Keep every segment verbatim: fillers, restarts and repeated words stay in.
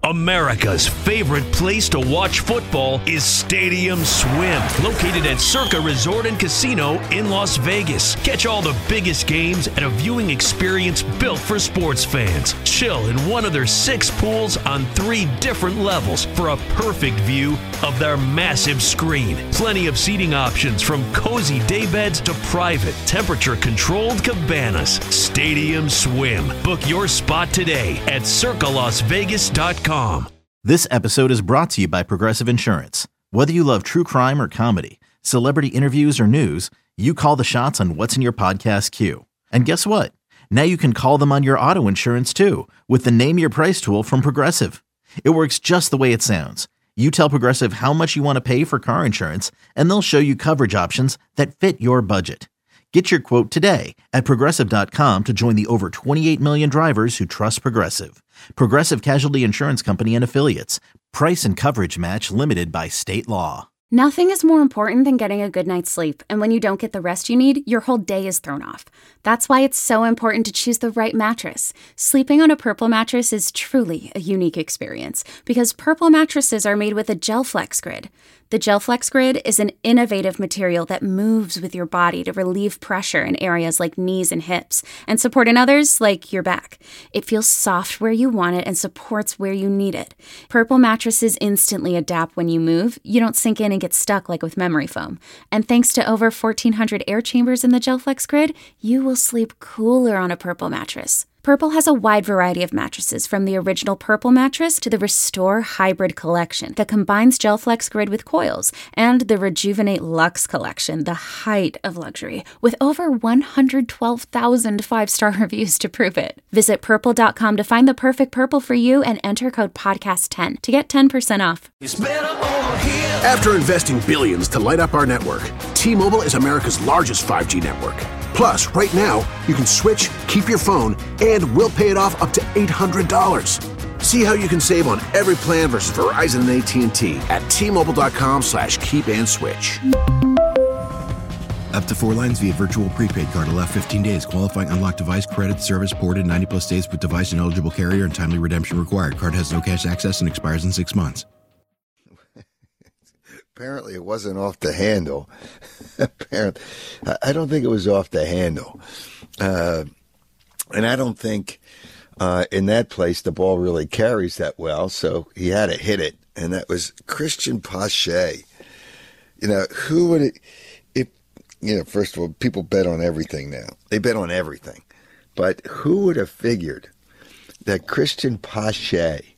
America's favorite place to watch football is Stadium Swim, located at Circa Resort and Casino in Las Vegas. Catch all the biggest games at a viewing experience built for sports fans. Chill in one of their six pools on three different levels for a perfect view of their massive screen. Plenty of seating options from cozy daybeds to private, temperature-controlled cabanas. Stadium Swim. Book your spot today at circa las vegas dot com. This episode is brought to you by Progressive Insurance. Whether you love true crime or comedy, celebrity interviews or news, you call the shots on what's in your podcast queue. And guess what? Now you can call them on your auto insurance too with the Name Your Price tool from Progressive. It works just the way it sounds. You tell Progressive how much you want to pay for car insurance, and they'll show you coverage options that fit your budget. Get your quote today at progressive dot com to join the over twenty-eight million drivers who trust Progressive. Progressive Casualty Insurance Company and Affiliates. Price and coverage match limited by state law. Nothing is more important than getting a good night's sleep, and when you don't get the rest you need, your whole day is thrown off. That's why it's so important to choose the right mattress. Sleeping on a Purple mattress is truly a unique experience because Purple mattresses are made with a GelFlex Grid. The GelFlex Grid is an innovative material that moves with your body to relieve pressure in areas like knees and hips and support in others like your back. It feels soft where you want it and supports where you need it. Purple mattresses instantly adapt when you move. You don't sink in and get stuck like with memory foam. And thanks to over fourteen hundred air chambers in the GelFlex Grid, you will sleep cooler on a Purple mattress. Purple has a wide variety of mattresses, from the original Purple mattress to the Restore Hybrid collection that combines GelFlex Grid with coils, and the Rejuvenate Luxe collection, the height of luxury, with over one hundred twelve thousand five-star reviews to prove it. Visit purple dot com to find the perfect Purple for you and enter code podcast ten to get ten percent off. After investing billions to light up our network, T-Mobile is America's largest five G network. Plus, right now, you can switch, keep your phone, and we'll pay it off up to eight hundred dollars. See how you can save on every plan versus Verizon and A T and T at T-Mobile.com slash keep and switch. Up to four lines via virtual prepaid card. Allow fifteen days. Qualifying unlocked device credit service ported ninety plus days with device and eligible carrier and timely redemption required. Card has no cash access and expires in six months. Apparently it wasn't off the handle. Apparently, I don't think it was off the handle. Uh, and I don't think uh, in that place the ball really carries that well, so he had to hit it. And that was Christian Pache. You know, who would it, if, you know, first of all, people bet on everything now. They bet on everything. But who would have figured that Christian Pache,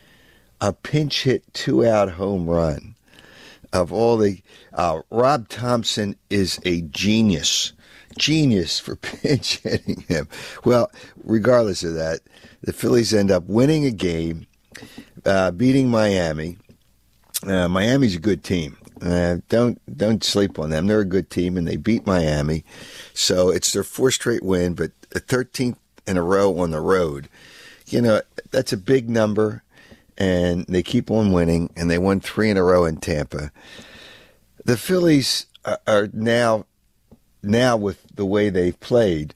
a pinch hit two-out home run, of all the, uh, Rob Thompson is a genius, genius for pinch hitting him. Well, regardless of that, the Phillies end up winning a game, uh, beating Miami. Uh, Miami's a good team. Uh, don't don't sleep on them. They're a good team, and they beat Miami. So it's their fourth straight win, but a thirteenth in a row on the road. You know, that's a big number. And they keep on winning, and they won three in a row in Tampa. The Phillies are now, now with the way they've played,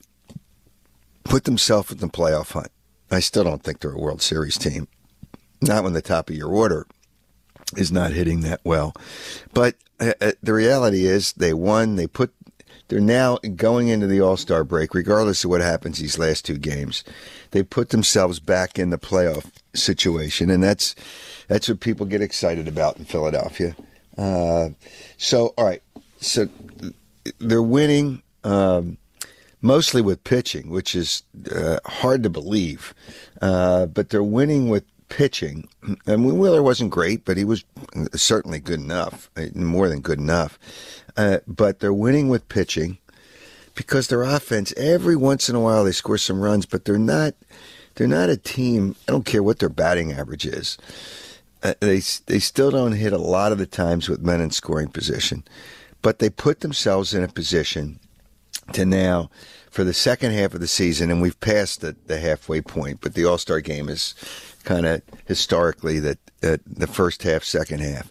put themselves in the playoff hunt. I still don't think they're a World Series team. Not when the top of your order is not hitting that well. But uh, the reality is they won. They put. They're now going into the All-Star break, regardless of what happens these last two games. They put themselves back in the playoff situation, and that's that's what people get excited about in Philadelphia. Uh, so, all right, so they're winning um, mostly with pitching, which is uh, hard to believe, uh, but they're winning with pitching. I mean, Wheeler wasn't great, but he was certainly good enough, more than good enough. Uh, but they're winning with pitching because their offense, every once in a while they score some runs, but they're not they're not a team. I don't care what their batting average is. Uh, they they still don't hit a lot of the times with men in scoring position, but they put themselves in a position to now, for the second half of the season, and we've passed the, the halfway point, but the All-Star game is kind of historically that uh, the first half, second half.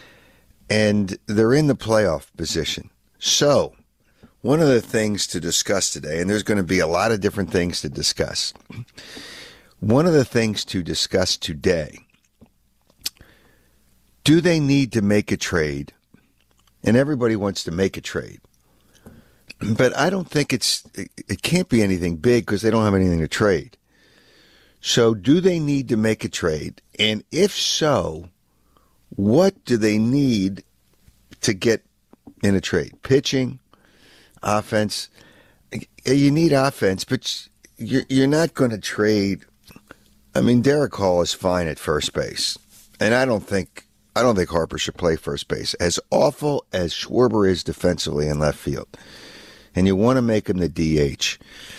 And they're in the playoff position. So, one of the things to discuss today, and there's going to be a lot of different things to discuss. One of the things to discuss today do they need to make a trade? And everybody wants to make a trade. But I don't think it's, it, it can't be anything big because they don't have anything to trade. So do they need to make a trade? And if so, what do they need to get in a trade? Pitching, offense. You need offense, but you're, you're not going to trade. I mean, Derek Hall is fine at first base. And I don't think I don't think Harper should play first base. As awful as Schwarber is defensively in left field, and you want to make him the D H,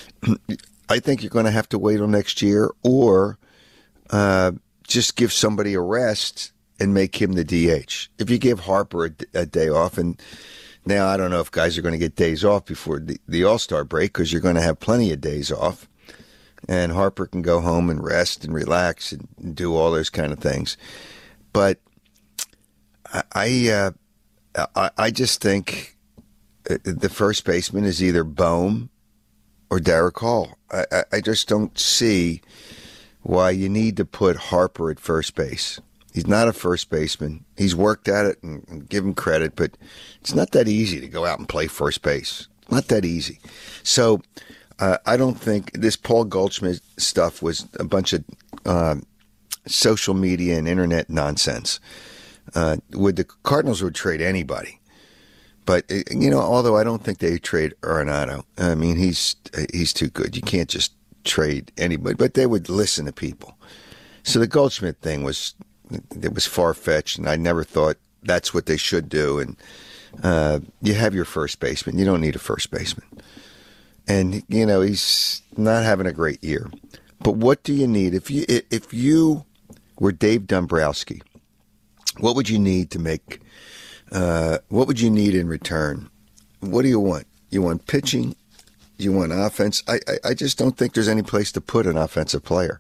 I think you're going to have to wait till next year or uh, just give somebody a rest and make him the D H. If you give Harper a, a day off, and now I don't know if guys are going to get days off before the, the All-Star break because you're going to have plenty of days off, and Harper can go home and rest and relax and, and do all those kind of things. But I, I, uh, I, I just think the first baseman is either Bohm or Derek Hall. I, I just don't see why you need to put Harper at first base. He's not a first baseman. He's worked at it, and, and give him credit, but it's not that easy to go out and play first base. Not that easy. So uh, I don't think this Paul Goldschmidt stuff was a bunch of uh, social media and internet nonsense. Uh, would the Cardinals would trade anybody. But, you know, although I don't think they trade Arenado. I mean, he's he's too good. You can't just trade anybody. But they would listen to people. So the Goldschmidt thing was, it was far-fetched, and I never thought that's what they should do. And uh, you have your first baseman. You don't need a first baseman. And, you know, he's not having a great year. But what do you need? If you if you were Dave Dombrowski, what would you need to make uh, what would you need in return? What do you want? You want pitching? You want offense? I, I, I just don't think there's any place to put an offensive player.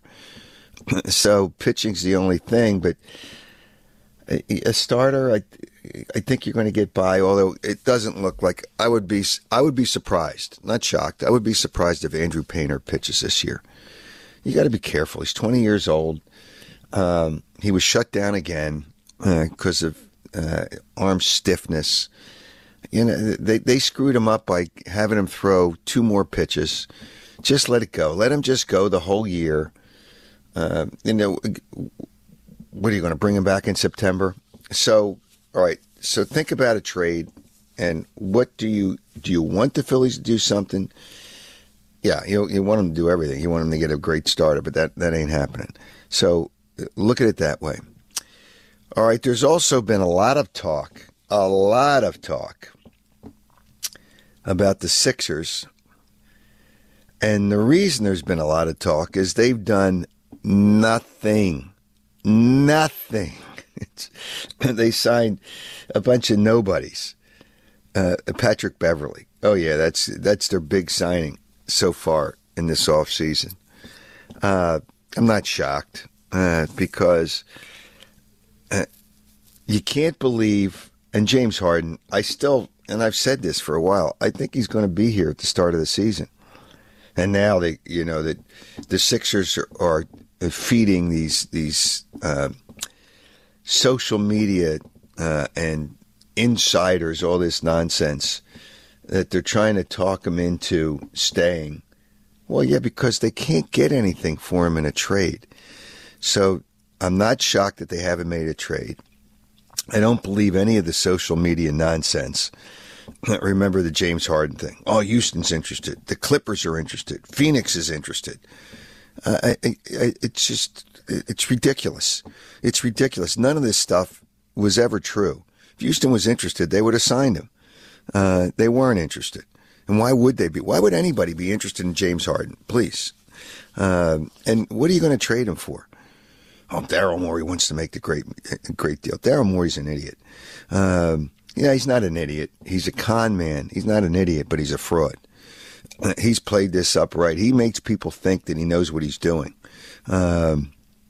So pitching's the only thing, but a, a starter, I I think you're going to get by, although it doesn't look like I would be I would be surprised, not shocked. I would be surprised if Andrew Painter pitches this year. You got to be careful. He's twenty years old. Um, he was shut down again because uh, of uh, arm stiffness. You know, they they screwed him up by having him throw two more pitches. Just let it go. Let him just go the whole year. Uh, you know, what are you going to bring him back in September? So, all right. So think about a trade, and what do you do? You want the Phillies to do something? Yeah, you you want them to do everything. You want them to get a great starter, but that that ain't happening. So look at it that way. All right. There's also been a lot of talk, a lot of talk about the Sixers, and the reason there's been a lot of talk is they've done nothing. Nothing. It's, they signed a bunch of nobodies. Uh, Patrick Beverley. Oh, yeah, that's that's their big signing so far in this offseason. Uh, I'm not shocked uh, because uh, you can't believe, and James Harden, I still, and I've said this for a while, I think he's going to be here at the start of the season. And now they, you know, that the Sixers are, are feeding these these uh, social media uh, and insiders all this nonsense that they're trying to talk him into staying. Well, yeah, because they can't get anything for him in a trade. So I'm not shocked that they haven't made a trade. I don't believe any of the social media nonsense. Remember the James Harden thing. Oh, Houston's interested. The Clippers are interested. Phoenix is interested. Uh, I, I, it's just, it's ridiculous. It's ridiculous. None of this stuff was ever true. If Houston was interested, they would have signed him. Uh, they weren't interested. And why would they be? Why would anybody be interested in James Harden? Please. Um, and what are you going to trade him for? Oh, Daryl Morey wants to make the great, great deal. Daryl Morey's an idiot. Um, yeah, he's not an idiot. He's a con man. He's not an idiot, but he's a fraud. He's played this up right. He makes people think that he knows what he's doing. Um,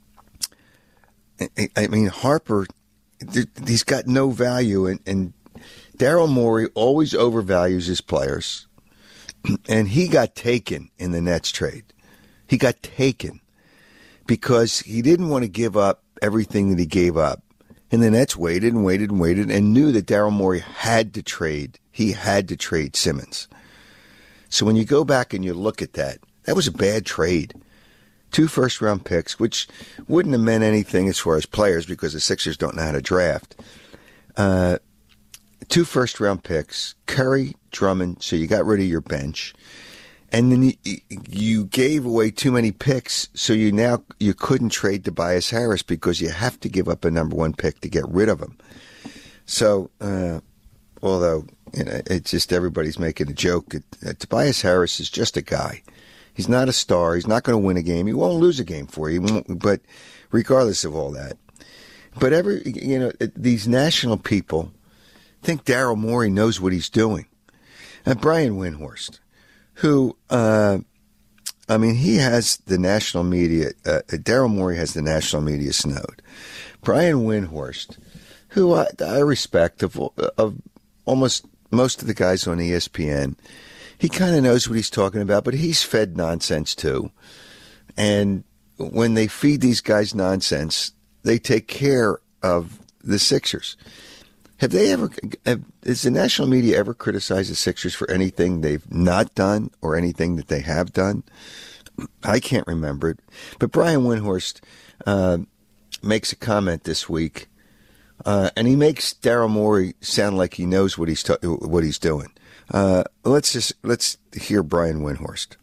I mean, Harper, he's got no value, and, and Daryl Morey always overvalues his players, and he got taken in the Nets trade. He got taken because he didn't want to give up everything that he gave up And the Nets waited and waited and waited and knew that Daryl Morey had to trade. He had to trade Simmons. So when you go back and you look at that, that was a bad trade. Two first-round picks, which wouldn't have meant anything as far as players because the Sixers don't know how to draft. Uh, two first-round picks, Curry, Drummond, so you got rid of your bench. And then you, you gave away too many picks, so you now you couldn't trade Tobias Harris because you have to give up a number one pick to get rid of him. So, uh, although you know, it's just everybody's making a joke, it, uh, Tobias Harris is just a guy. He's not a star. He's not going to win a game. He won't lose a game for you. But regardless of all that, but every you know these national people think Daryl Morey knows what he's doing. And Brian Windhorst, who, uh, I mean, he has the national media, uh, Daryl Morey has the national media snowed. Brian Windhorst, who I, I respect, of, of almost most of the guys on E S P N, he kind of knows what he's talking about, but he's fed nonsense too. And when they feed these guys nonsense, they take care of the Sixers. Have they ever, have, has the national media ever criticized the Sixers for anything they've not done or anything that they have done? I can't remember it. But Brian Windhorst uh, makes a comment this week, uh, and he makes Daryl Morey sound like he knows what he's ta- what he's doing. Uh, let's just let's hear Brian Windhorst.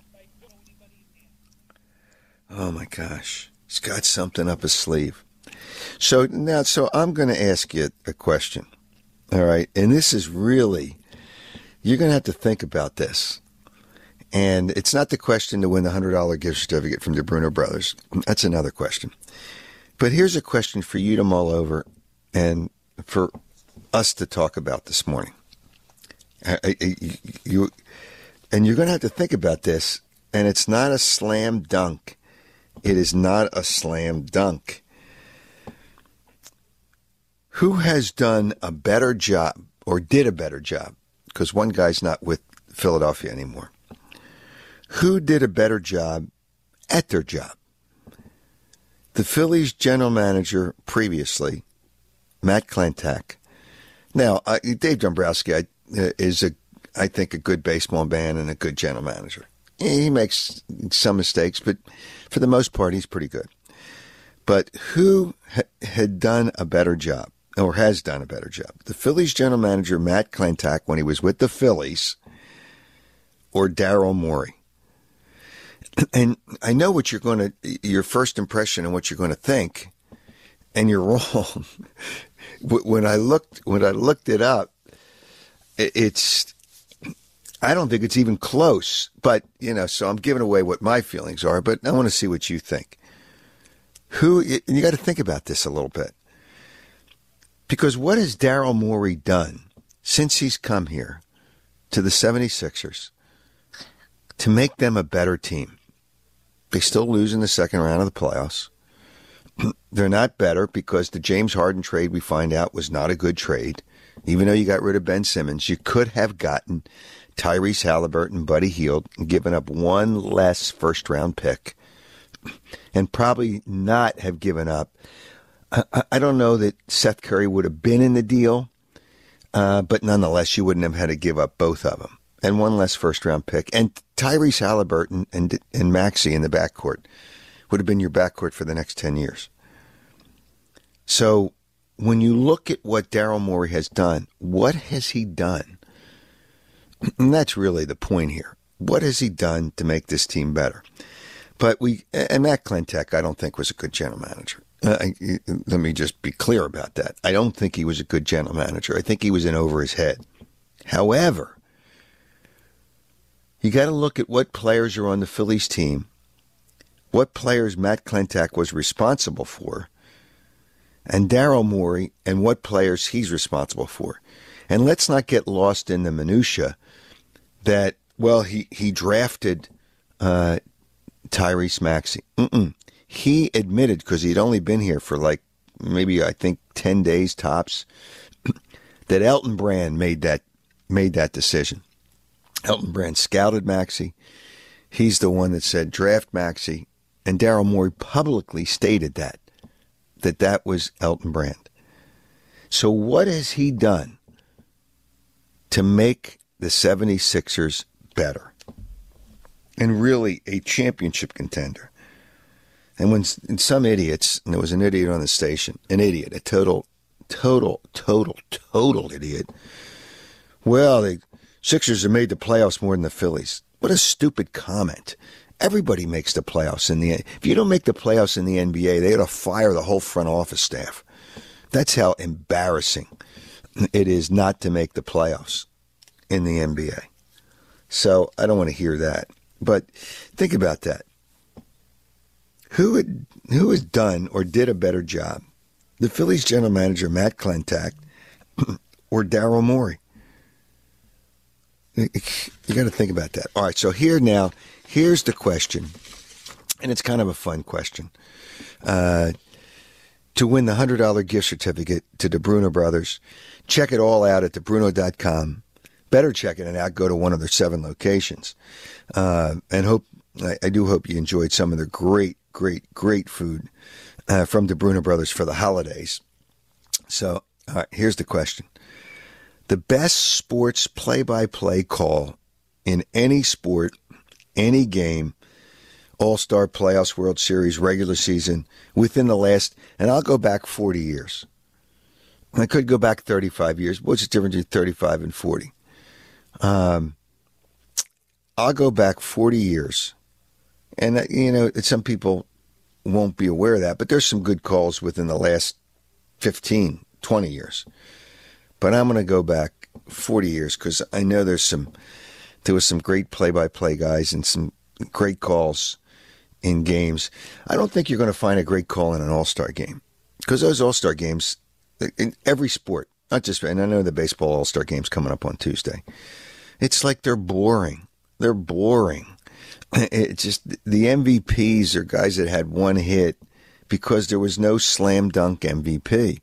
Oh my gosh, he's got something up his sleeve. So now, so I'm going to ask you a question, all right? And this is really, you're going to have to think about this. And it's not the question to win the one hundred dollars gift certificate from the Bruno Brothers. That's another question. But here's a question for you to mull over and for us to talk about this morning. I, I, you, and you're going to have to think about this, and it's not a slam dunk. It is not a slam dunk. Who has done a better job, or did a better job, because one guy's not with Philadelphia anymore. Who did a better job at their job? The Phillies general manager previously, Matt Klentak. Now, uh, Dave Dombrowski I, uh, is, a, I think, a good baseball man and a good general manager. He makes some mistakes, but for the most part, he's pretty good. But who ha- had done a better job? Or has done a better job? The Phillies general manager, Matt Klentak, when he was with the Phillies, or Daryl Morey? And I know what you're going to, your first impression and what you're going to think, and you're wrong. When I looked, when I looked it up, it's, I don't think it's even close. But, you know, so I'm giving away what my feelings are, but I want to see what you think. Who, and you got to think about this a little bit. Because what has Daryl Morey done since he's come here to the seventy-sixers to make them a better team? They still lose in the second round of the playoffs. They're not better because the James Harden trade, we find out, was not a good trade. Even though you got rid of Ben Simmons, you could have gotten Tyrese Halliburton, Buddy Hield, and given up one less first-round pick, and probably not have given up. I don't know that Seth Curry would have been in the deal, uh, but nonetheless, you wouldn't have had to give up both of them. And one less first-round pick. And Tyrese Halliburton and, and Maxey in the backcourt would have been your backcourt for the next ten years. So when you look at what Daryl Morey has done, what has he done? And that's really the point here. What has he done to make this team better? But we, and Matt Klentak, I don't think was a good general manager. Uh, I, let me just be clear about that. I don't think he was a good general manager. I think he was in over his head. However, you got to look at what players are on the Phillies team, what players Matt Klentak was responsible for, and Daryl Morey, and what players he's responsible for. And let's not get lost in the minutia that, well, he, he drafted uh, Tyrese Maxey. Mm-mm. He admitted, because he'd only been here for like maybe I think ten days tops, that Elton Brand made that made that decision. Elton Brand scouted Maxey. He's the one that said draft Maxey, and Daryl Morey publicly stated that that that was Elton Brand. So what has he done to make the seventy-sixers better and really a championship contender? And when and some idiots, and there was an idiot on the station, an idiot, a total, total, total, total idiot. Well, the Sixers have made the playoffs more than the Phillies. What a stupid comment. Everybody makes the playoffs in the If you don't make the playoffs in the N B A, they ought to fire the whole front office staff. That's how embarrassing it is not to make the playoffs in the N B A. So I don't want to hear that. But think about that. Who had, who has done or did a better job? The Phillies general manager, Matt Klentak, or Daryl Morey? You got to think about that. All right, so here now, here's the question, and it's kind of a fun question. Uh, to win the one hundred dollars gift certificate to the Bruno Brothers, check it all out at the bruno dot com. Better checking it out, go to one of their seven locations. Uh, and hope I, I do hope you enjoyed some of their great, great, great food uh, from the Bruno Brothers for the holidays. So all right, here's the question. The best sports play-by-play call in any sport, any game, All-Star Playoffs, World Series, regular season, within the last, and I'll go back forty years. I could go back thirty-five years. What's the difference between thirty-five and forty? Um, I'll go back forty years. And, you know, some people won't be aware of that, but there's some good calls within the last fifteen, twenty years. But I'm going to go back forty years because I know there's some, there was some great play-by-play guys and some great calls in games. I don't think you're going to find a great call in an all-star game because those all-star games, in every sport, not just, and I know the baseball all-star game's coming up on Tuesday. It's like they're boring. They're boring. It's just the M V Ps are guys that had one hit because there was no slam dunk M V P.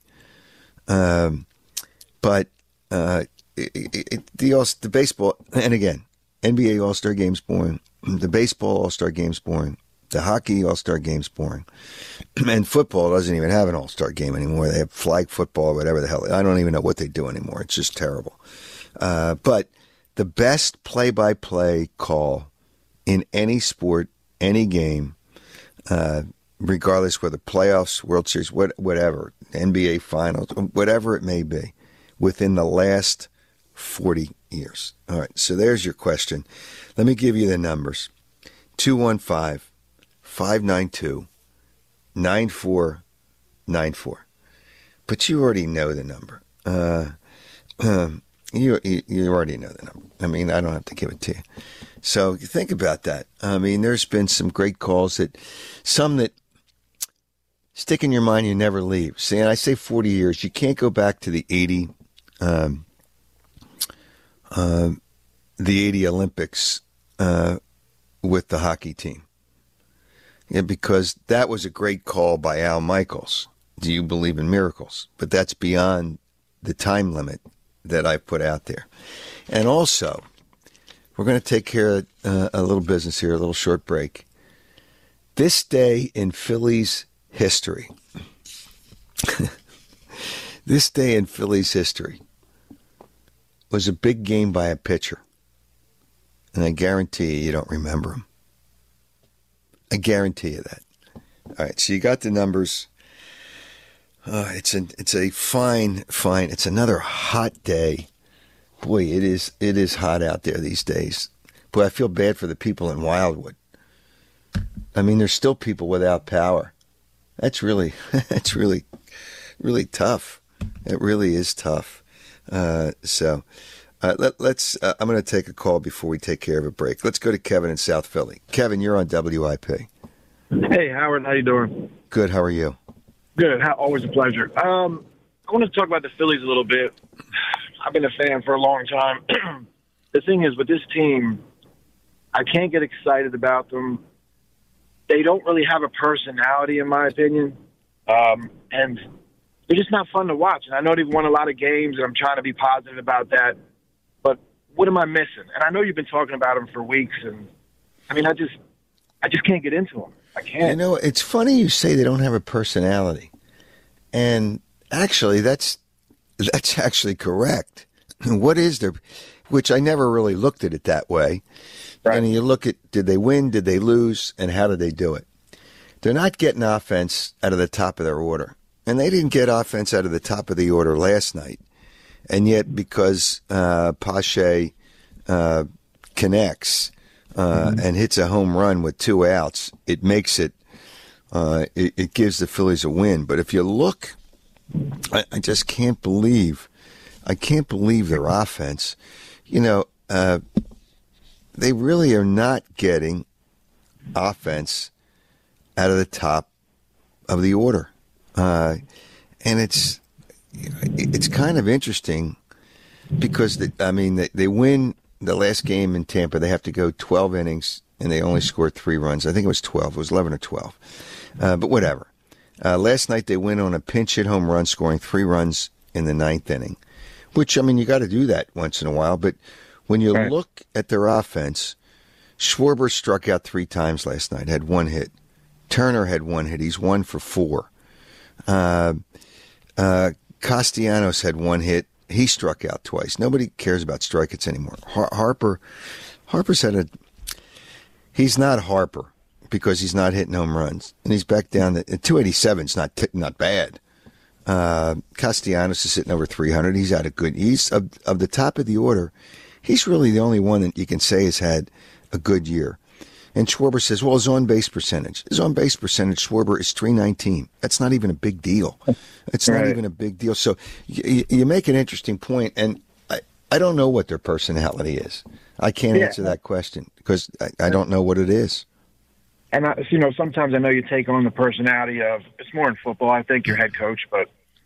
Um, but uh, it, it, the the baseball, and again, N B A All-Star Game's boring. The baseball All-Star Game's boring. The hockey All-Star Game's boring. And football doesn't even have an All-Star Game anymore. They have flag football, whatever the hell. I don't even know what they do anymore. It's just terrible. Uh, but the best play-by-play call in any sport, any game, uh, regardless whether playoffs, World Series, what, whatever, N B A Finals, whatever it may be, within the last forty years. All right, so there's your question. Let me give you the numbers. two one five, five nine two, nine four nine four. But you already know the number. Uh, um, you, you you already know the number. I mean, I don't have to give it to you. So think about that. I mean, there's been some great calls that, some that stick in your mind, you never leave. See, and I say forty years. You can't go back to the eighty, um, uh, the eighty Olympics uh, with the hockey team, yeah, because that was a great call by Al Michaels. Do you believe in miracles? But that's beyond the time limit that I put out there. And also, we're going to take care of uh, a little business here, a little short break. This day in Phillies history, this day in Phillies history was a big game by a pitcher. And I guarantee you, you don't remember him. I guarantee you that. All right, so you got the numbers. Uh, it's a it's a fine, fine. It's another hot day. Boy, it is it is hot out there these days. Boy, I feel bad for the people in Wildwood. I mean, there's still people without power. That's really that's really really tough. It really is tough. Uh, so uh, let, let's. Uh, I'm going to take a call before we take care of a break. Let's go to Kevin in South Philly. Kevin, you're on W I P. Hey, Howard, how you doing? Good. How are you? Good. Always a pleasure. Um, I want to talk about the Phillies a little bit. I've been a fan for a long time. The thing is, with this team, I can't get excited about them. They don't really have a personality, in my opinion, um, and they're just not fun to watch. And I know they've won a lot of games, and I'm trying to be positive about that. But what am I missing? And I know you've been talking about them for weeks, and I mean, I just, I just can't get into them. I can't. You know, it's funny you say they don't have a personality. And actually, that's that's actually correct. What is their, which I never really looked at it that way. Right. And you look at, did they win, did they lose, and how did they do it? They're not getting offense out of the top of their order. And they didn't get offense out of the top of the order last night. And yet, because uh, Pache uh, connects uh, mm-hmm. and hits a home run with two outs, it makes it, uh, it, it gives the Phillies a win. But if you look, I, I just can't believe, I can't believe their offense. You know, uh, they really are not getting offense out of the top of the order. Uh, and it's it's kind of interesting because, the, I mean, they, they win the last game in Tampa. They have to go twelve innings, and they only scored three runs. I think it was twelve. It was eleven or twelve. Uh, but whatever. Uh, last night they went on a pinch hit home run, scoring three runs in the ninth inning, which, I mean, you got to do that once in a while. But when you right. look at their offense, Schwarber struck out three times last night, had one hit. Turner had one hit. He's one for four. Uh, uh, Castellanos had one hit. He struck out twice. Nobody cares about strikeouts anymore. Har- Harper, Harper's had a. He's not Harper because he's not hitting home runs, and he's back down to two eighty-seven. It's not t- not bad. Uh, Castellanos is sitting over three hundred. He's had a good. He's of of the top of the order. He's really the only one that you can say has had a good year. And Schwarber says, well, his on-base percentage. His on-base percentage, Schwarber, is three nineteen. That's not even a big deal. It's right. not even a big deal. So you, you make an interesting point, and I, I don't know what their personality is. I can't yeah. answer that question because I, I don't know what it is. And, I, you know, sometimes I know you take on the personality of, it's more in football, I think, your head coach, but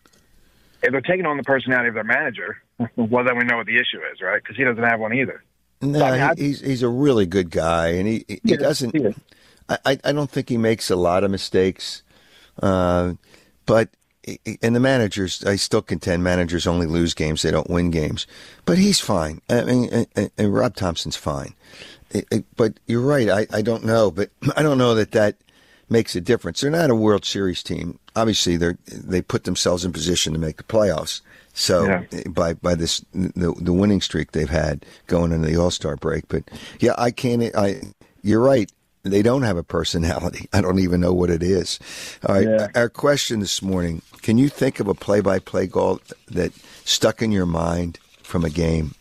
if they're taking on the personality of their manager, well, then we know what the issue is, right? Because he doesn't have one either. No, I mean, he, he's he's a really good guy, and he he yeah, doesn't. He I I don't think he makes a lot of mistakes, uh, but and the managers, I still contend managers only lose games; they don't win games. But he's fine. I mean, and, and Rob Thompson's fine. It, it, but you're right. I, I don't know, but I don't know that that makes a difference. They're not a World Series team. Obviously, they they put themselves in position to make the playoffs. So yeah. by by this the the winning streak they've had going into the All-Star break, but yeah, I can't. I you're right. They don't have a personality. I don't even know what it is. All right, yeah. Our question this morning: can you think of a play-by-play call that stuck in your mind from a game?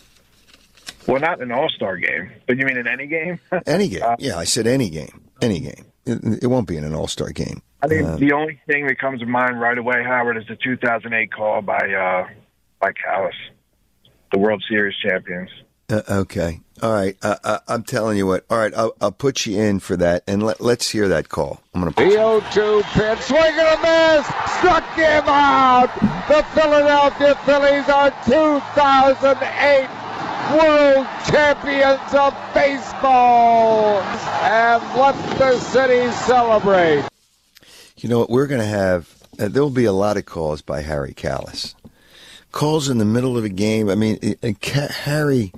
Well, not an All-Star game, but you mean in any game? Any game? Uh, yeah, I said any game. Any game. It, it won't be in an All-Star game. I think uh, the only thing that comes to mind right away, Howard, is the two thousand eight call by uh, by Callis, the World Series champions. Uh, okay. All right. Uh, uh, I'm telling you what. All right. I'll, I'll put you in for that, and let, let's hear that call. I'm going to put the oh two pitch, swing and a miss, struck him out. The Philadelphia Phillies are two thousand eight World Champions of Baseball, and let the city celebrate. You know what? We're going to have, uh, there will be a lot of calls by Harry Callis. Calls in the middle of a game. I mean, it, it, Harry,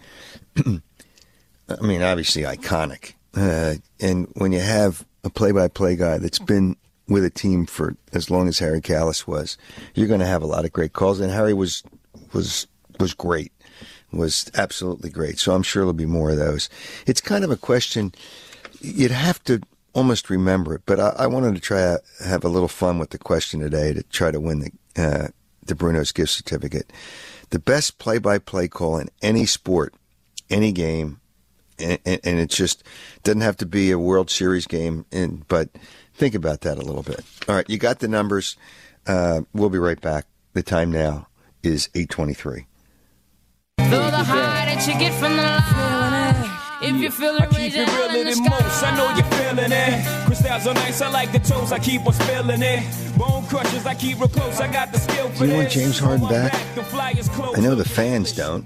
I mean, obviously iconic. Uh, and when you have a play-by-play guy that's been with a team for as long as Harry Callis was, you're going to have a lot of great calls. And Harry was was was great, was absolutely great. So I'm sure there'll be more of those. It's kind of a question, you'd have to almost remember it, but I, I wanted to try to have a little fun with the question today to try to win the uh, the Bruno's gift certificate. The best play-by-play call in any sport, any game, and, and, and it just doesn't have to be a World Series game, and, but think about that a little bit. All right, you got the numbers. Uh, we'll be right back. The time now is eight twenty-three. Feel the high that you get from the line. If you feel it, I keep it real in the most. I know you're feeling it. Crystals are nice. I like the toes. I keep on spilling it. Bone crushers. I keep real close. I got the skill for this. Do you want James Harden back? I know the fans don't.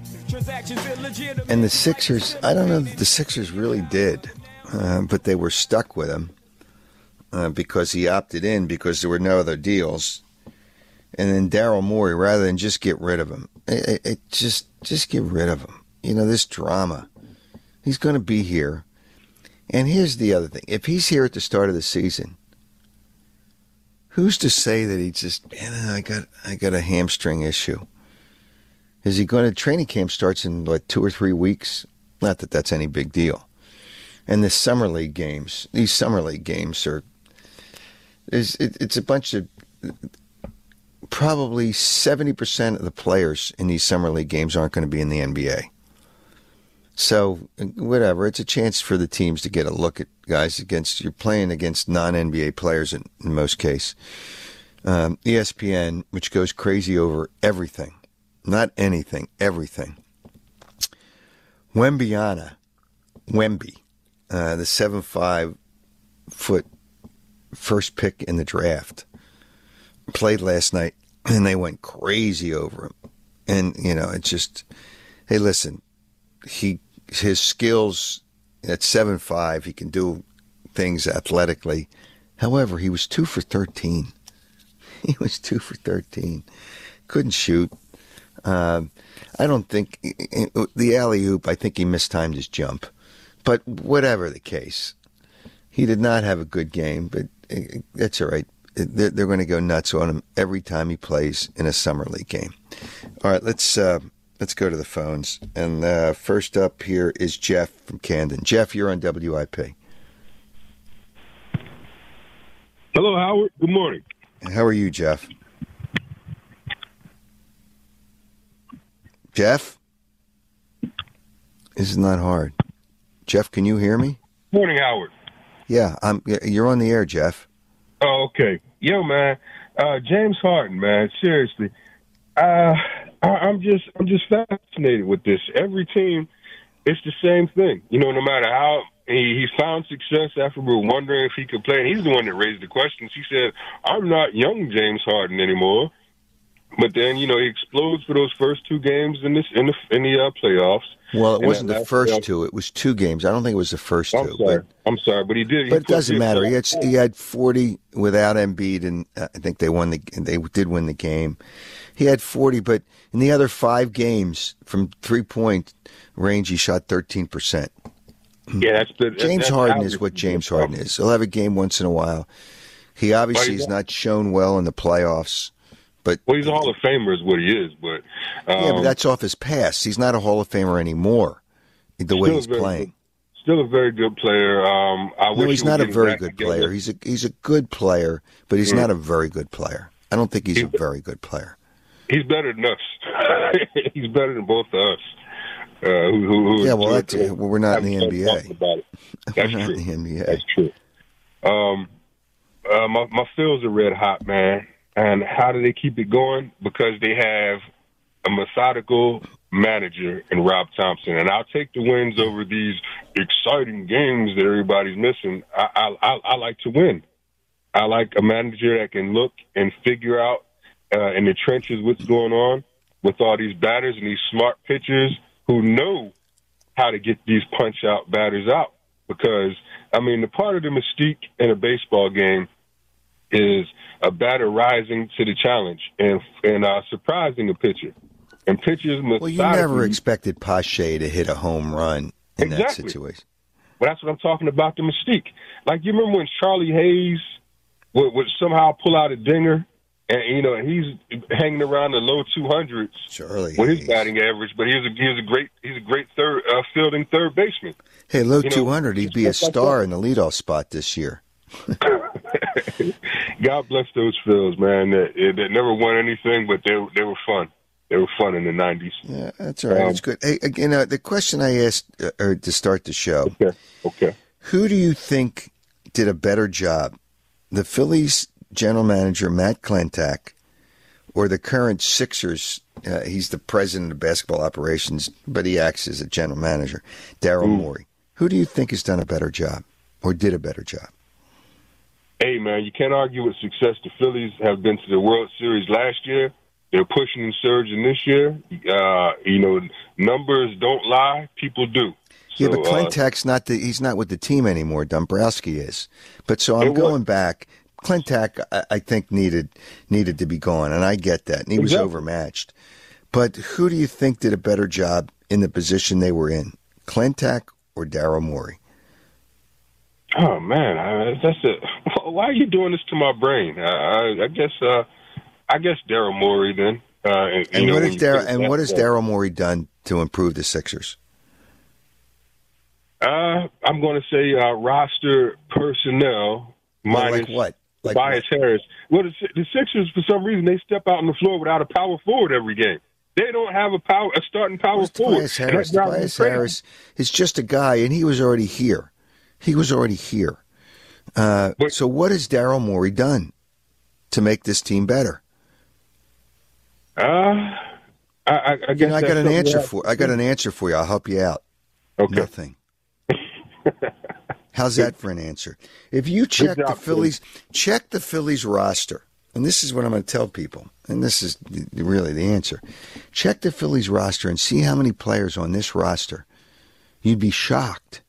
And the Sixers, I don't know if the Sixers really did, uh, but they were stuck with him uh, because he opted in because there were no other deals. And then Daryl Morey, rather than just get rid of him, it, it, it just just get rid of him. You know, this drama. He's going to be here. And here's the other thing. If he's here at the start of the season, who's to say that he just, man, I got I got a hamstring issue. Is he going to, training camp starts in like two or three weeks? Not that that's any big deal. And the summer league games, these summer league games are, is it, it's a bunch of, probably seventy percent of the players in these summer league games aren't going to be in the N B A. So, whatever, it's a chance for the teams to get a look at guys against, you're playing against non-N B A players in, in most cases. Um, E S P N, which goes crazy over everything, not anything, everything. Wembyana, Wemby, uh, the seven five foot first pick in the draft, played last night, and they went crazy over him. And, you know, it's just, hey, listen, he his skills at seven five, he can do things athletically. However, he was two for thirteen. He was two for thirteen. Couldn't shoot. Um, I don't think the alley-oop, I think he mistimed his jump. But whatever the case, he did not have a good game, but that's all right. They're, they're going to go nuts on him every time he plays in a summer league game. All right, let's uh, let's go to the phones. And uh, first up here is Jeff from Camden. Jeff, you're on W I P. Hello, Howard. Good morning. How are you, Jeff? Jeff? This is not hard. Jeff, can you hear me? Morning, Howard. Yeah, I'm. You're on the air, Jeff. Oh, okay. Yo, man, uh, James Harden, man. Seriously, uh, I, I'm just, I'm just fascinated with this. Every team, it's the same thing. You know, no matter how he, he found success after we were wondering if he could play, and he's the one that raised the questions. He said, "I'm not young James Harden anymore." But then, you know, he explodes for those first two games in this in the in the uh, playoffs. Well, it wasn't the first playoff. two; it was two games. I don't think it was the first I'm two. Sorry. But, I'm sorry, but he did. He but it doesn't did, matter. so. He had he had forty without Embiid, and uh, I think they won the they did win the game. He had forty, but in the other five games from three point range, he shot thirteen percent. Yeah, that's the James that's Harden is what James Harden is. He'll have a game once in a while. He obviously has not shown well in the playoffs. But, well, he's a Hall of Famer is what he is. But um, yeah, but that's off his past. He's not a Hall of Famer anymore, the way he's playing. Good, still a very good player. Um, I no, wish he's he not a very good together. player. He's a he's a good player, but he's mm. not a very good player. I don't think he's, he's a very good player. He's better than us. He's better than both of us. Uh, who, who, who yeah, well, that's, well, we're not in the N B A. About it. That's we're not true. in the N B A. That's true. Um, uh, my my Phils are red hot, man. And how do they keep it going? Because they have a methodical manager in Rob Thompson. And I'll take the wins over these exciting games that everybody's missing. I, I, I, I like to win. I like a manager that can look and figure out uh, in the trenches what's going on with all these batters and these smart pitchers who know how to get these punch-out batters out. Because, I mean, the part of the mystique in a baseball game is a batter rising to the challenge and and uh, surprising a pitcher. And pitchers Well, you never expected Pache to hit a home run in exactly. that situation. Well, that's what I'm talking about, the mystique. Like, you remember when Charlie Hayes would, would somehow pull out a dinger, and, you know, he's hanging around the low two hundreds Charlie with Hayes. his batting average, but he's a, he's a great he's a great third uh, fielding third baseman. Hey, low you know, two hundred, he'd be a star like in the leadoff spot this year. God bless those Phils, man. They, they never won anything, but they they were fun. They were fun in the nineties. Yeah, that's all right. Um, it's good. Hey, again, uh, the question I asked uh, or to start the show. Okay. Okay. Who do you think did a better job, the Phillies general manager Matt Klentak, or the current Sixers? Uh, he's the president of basketball operations, but he acts as a general manager, Daryl Morey. Who do you think has done a better job, or did a better job? Hey, man, you can't argue with success. The Phillies have been to the World Series last year. They're pushing and surging this year. Uh, you know, numbers don't lie. People do. So, yeah, but Klentak's uh, not the, he's not with the team anymore. Dombrowski is. But so I'm going back. Klentak, I, I think, needed needed to be gone, and I get that. And he was exactly. overmatched. But who do you think did a better job in the position they were in, Klentak or Daryl Morey? Oh, man, I, that's it. Why are you doing this to my brain? I, I, I guess uh, I guess Daryl Morey then. Uh, and and know, what, is Dar- and that, what has uh, Daryl Morey done to improve the Sixers? Uh, I'm going to say uh, roster personnel minus like what? Like Tobias what? Harris. Well, the, the Sixers, for some reason, they step out on the floor without a power forward every game. They don't have a power, a starting power What's forward. Tobias Harris? Tobias Harris is just a guy, and he was already here. He was already here. Uh, but, so what has Daryl Morey done to make this team better? Uh, I, I, I guess you know, I got an answer for. for. I got an answer for you. I'll help you out. Okay. Nothing. How's that for an answer? If you check the Phillies, check the Phillies roster, and this is what I'm going to tell people, and this is really the answer. Check the Phillies roster and see how many players on this roster. You'd be shocked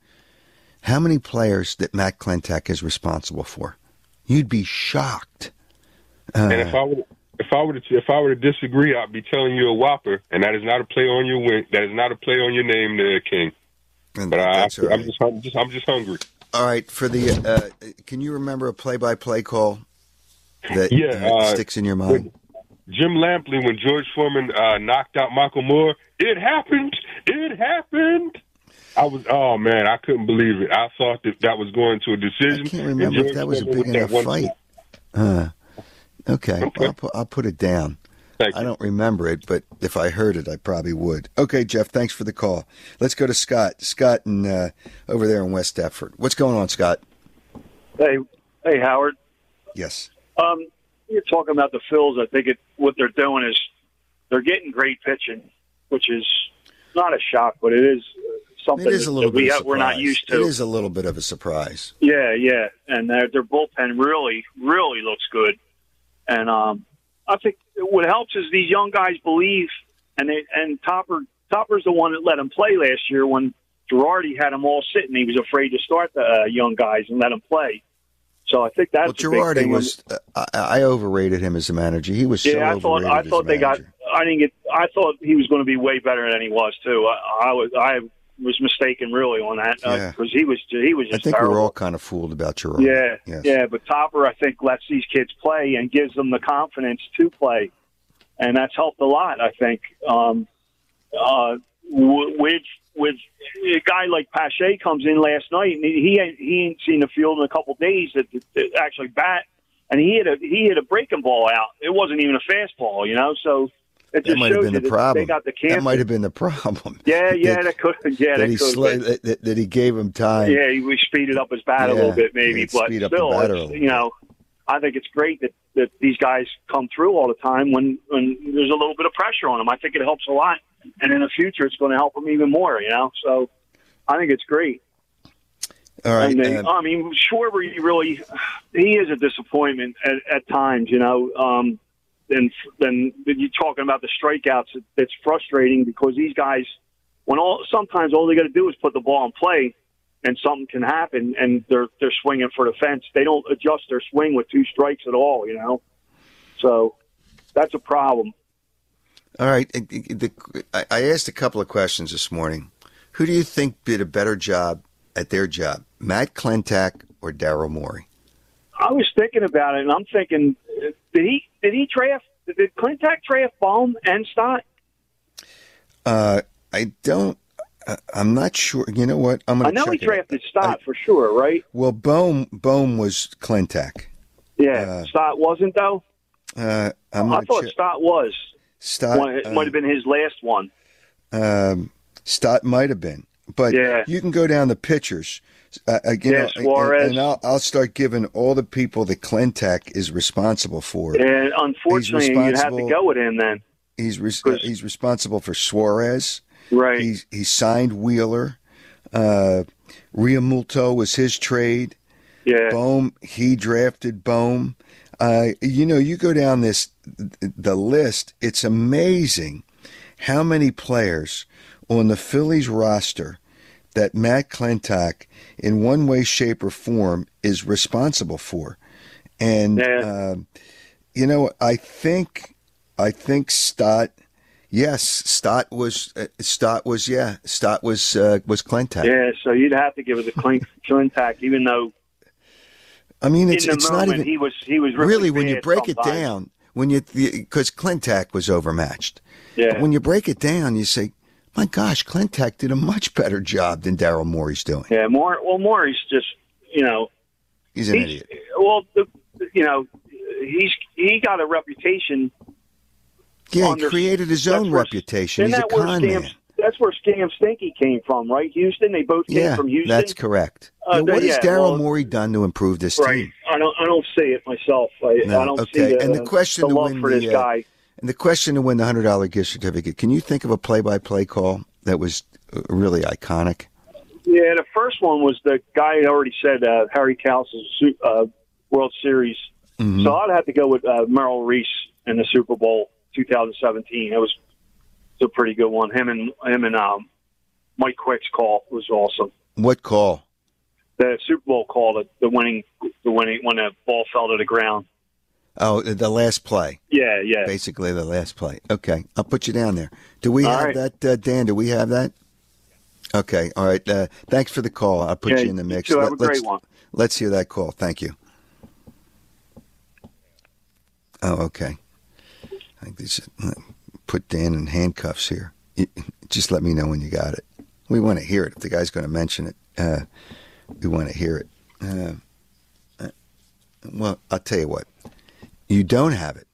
how many players that Matt Klentak is responsible for. You'd be shocked. Uh, and if I would, if I were to, if I were to disagree, I'd be telling you a whopper, and that is not a play on your win. That is not a play on your name, there, King. But I, right. I'm just, I'm just, I'm just hungry. All right, for the, uh, can you remember a play-by-play call that yeah, uh, uh, sticks in your mind? Jim Lampley, when George Foreman uh, knocked out Michael Moore, it happened. It happened. I was, oh man, I couldn't believe it. I thought that that was going to a decision. I can't remember if that was a big enough fight. Uh, okay, okay. I'll, put, I'll put it down. Thank I you. don't remember it, but if I heard it, I probably would. Okay, Jeff, thanks for the call. Let's go to Scott. Scott in, uh, over there in West Deptford. What's going on, Scott? Hey, hey, Howard. Yes. Um, you're talking about the Phils. I think it, what they're doing is they're getting great pitching, which is not a shock, but it is something it is a little that we bit have, of we're not used to. It is a little bit of a surprise. Yeah, yeah, and their, their bullpen really, really looks good. And um, I think what helps is these young guys believe, and they, and Topper Topper's the one that let them play last year when Girardi had them all sitting. He was afraid to start the uh, young guys and let them play. So I think that's well, a big Girardi thing. was. Uh, I, I overrated him as a manager. He was so yeah. I thought overrated I thought as a they got. manager. I didn't get. I thought he was going to be way better than he was too. I, I was. I was mistaken really on that because uh, yeah. he was. He was. Just I think terrible. we were all kind of fooled about Girardi. Yeah, yes. yeah. But Topper, I think, lets these kids play and gives them the confidence to play, and that's helped a lot. I think. Um, uh, with with a guy like Pache comes in last night, and he he ain't, he ain't seen the field in a couple of days that, that actually bat, and he hit a he hit a breaking ball out. It wasn't even a fastball, you know. So it That just might have shows been you the that problem. they got the cancer. That might have been the problem. Yeah, yeah, that, that could. Yeah, that, that he could. sl- that, that, that he gave him time. Yeah, he speeded up his bat Yeah, a little bit, maybe, yeah, but speed up the still, bat a it's, little you know, I think it's great that, that these guys come through all the time when, when there's a little bit of pressure on them. I think it helps a lot, and in the future, it's going to help them even more. You know, so I think it's great. All right. And they, uh, I mean, Schwarber, he really, he is a disappointment at, at times. You know, um, and then you're talking about the strikeouts. It's frustrating because these guys, when all sometimes all they got to do is put the ball in play, and something can happen, and they're they're swinging for the fence. They don't adjust their swing with two strikes at all. You know, so that's a problem. all right. The, the, I asked a couple of questions this morning. Who do you think did a better job at their job, Matt Klentak or Daryl Morey? I was thinking about it, and I'm thinking, did he did he draft? Did Klentak draft Bohm and Stott? Uh, I don't. Uh, I'm not sure. You know what? I'm I going know to he check it out. drafted Stott for sure, right? Well, Bohm Bohm was Klentak. Yeah, Uh, Stott wasn't though. Uh, I'm I gonna thought check. Stott was. Stott, One, it uh, might have been his last one. Um, Stott might have been, but Yeah. you can go down the pitchers. Uh, again, Yeah, and- Suarez. and, I'll, I'll start giving all the people that Klentak is responsible for. And unfortunately, He's you have to responsible- go with him then. He's res- uh, he's responsible for Suarez. Right. He's he signed Wheeler. Uh, Realmuto was his trade. Yeah. Bohm, he drafted Bohm. Uh, you know, you go down this the list. It's amazing how many players on the Phillies roster that Matt Klentak, in one way, shape, or form, is responsible for. And Yeah. uh, you know, I think I think Stott. Yes, Stott was uh, Stott was yeah Stott was uh, was Klentak. Yeah, so you'd have to give it to Clint, Klentak, even though I mean, it's in the it's moment not even he was he was really, really when you bad break it sometimes. down. When you because Clintac was overmatched. Yeah. But when you break it down, you say, my gosh, Clintac did a much better job than Daryl Morey's doing. Yeah, More, well, Morey's just, you know. He's an he's, idiot. Well, the, you know, he's he got a reputation. Yeah, under, he created his own where, reputation. He's a con Scam, man. That's where Scam Stinky came from, right? Houston, they both came Yeah, from Houston. that's correct. Uh, yeah, what yeah, has Daryl well, Morey done to improve this right. team? I don't. I don't see it myself. I, No, I don't okay. see the, and the question the to love win for the, this uh, guy. And the question to win the hundred dollar gift certificate. Can you think of a play-by-play call that was uh, really iconic? Yeah, the first one was the guy had already said uh, Harry Cowles' uh, World Series. Mm-hmm. So I'd have to go with uh, Merrill Reese in the Super Bowl twenty seventeen. It was a pretty good one. Him and him and um, Mike Quick's call was awesome. What call? The Super Bowl call, the, the winning, the winning when the ball fell to the ground. Oh, the last play. Yeah, yeah. Basically, the last play. Okay, I'll put you down there. Do we All have right. that, uh, Dan? Do we have that? Okay, all right. Uh, thanks for the call. I'll put Yeah, you in the mix. you too. Have a let's, great one. Let's hear that call. Thank you. Oh, okay. I think this is, put Dan in handcuffs here. You, just let me know when you got it. We want to hear it. If the guy's going to mention it, uh, we want to hear it. Uh, uh, well, I'll tell you what. You don't have it.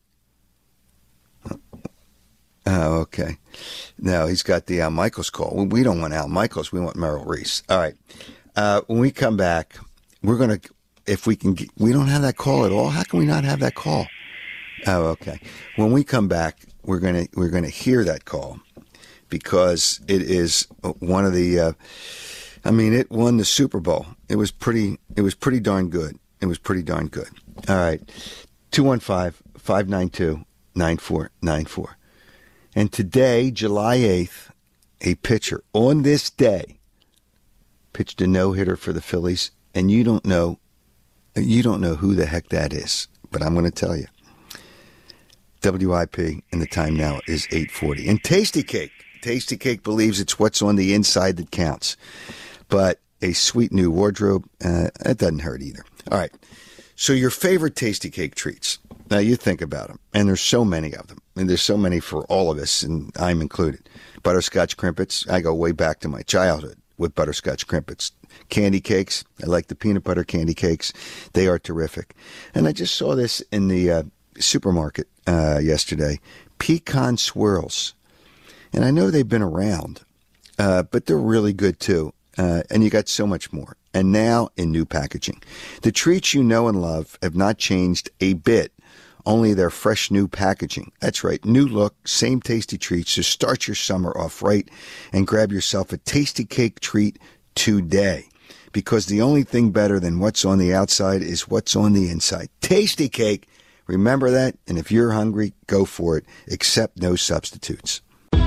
Oh, okay. No, he's got the Al Michaels call. We don't want Al Michaels. We want Merrill Reese. All right. Uh, when we come back, we're going to, if we can, get, we don't have that call at all. How can we not have that call? Oh, okay. When we come back, we're going to, we're going to hear that call because it is one of the, uh, I mean, it won the Super Bowl. It was pretty, it was pretty darn good. It was pretty darn good. All right. two one five, five nine two, nine four nine four. And today, July eighth, a pitcher on this day pitched a no-hitter for the Phillies, and you don't know you don't know who the heck that is, but I'm going to tell you. W I P, and the time now is eight forty. And Tasty Cake. Tasty Cake believes it's what's on the inside that counts. But a sweet new wardrobe, uh, that doesn't hurt either. All right. So your favorite Tasty Cake treats. Now you think about them, and there's so many of them. And there's so many for all of us, and I'm included. Butterscotch Crimpets. I go way back to my childhood with butterscotch Crimpets. Candy cakes. I like the peanut butter candy cakes. They are terrific. And I just saw this in the uh, supermarket uh, yesterday. Pecan swirls. And I know they've been around, uh, but they're really good too. Uh, and you got so much more. And now in new packaging. The treats you know and love have not changed a bit. Only their fresh new packaging. That's right. New look, same tasty treats. So start your summer off right and grab yourself a Tasty Cake treat today. Because the only thing better than what's on the outside is what's on the inside. Tasty Cake. Remember that. And if you're hungry, go for it. Accept no substitutes.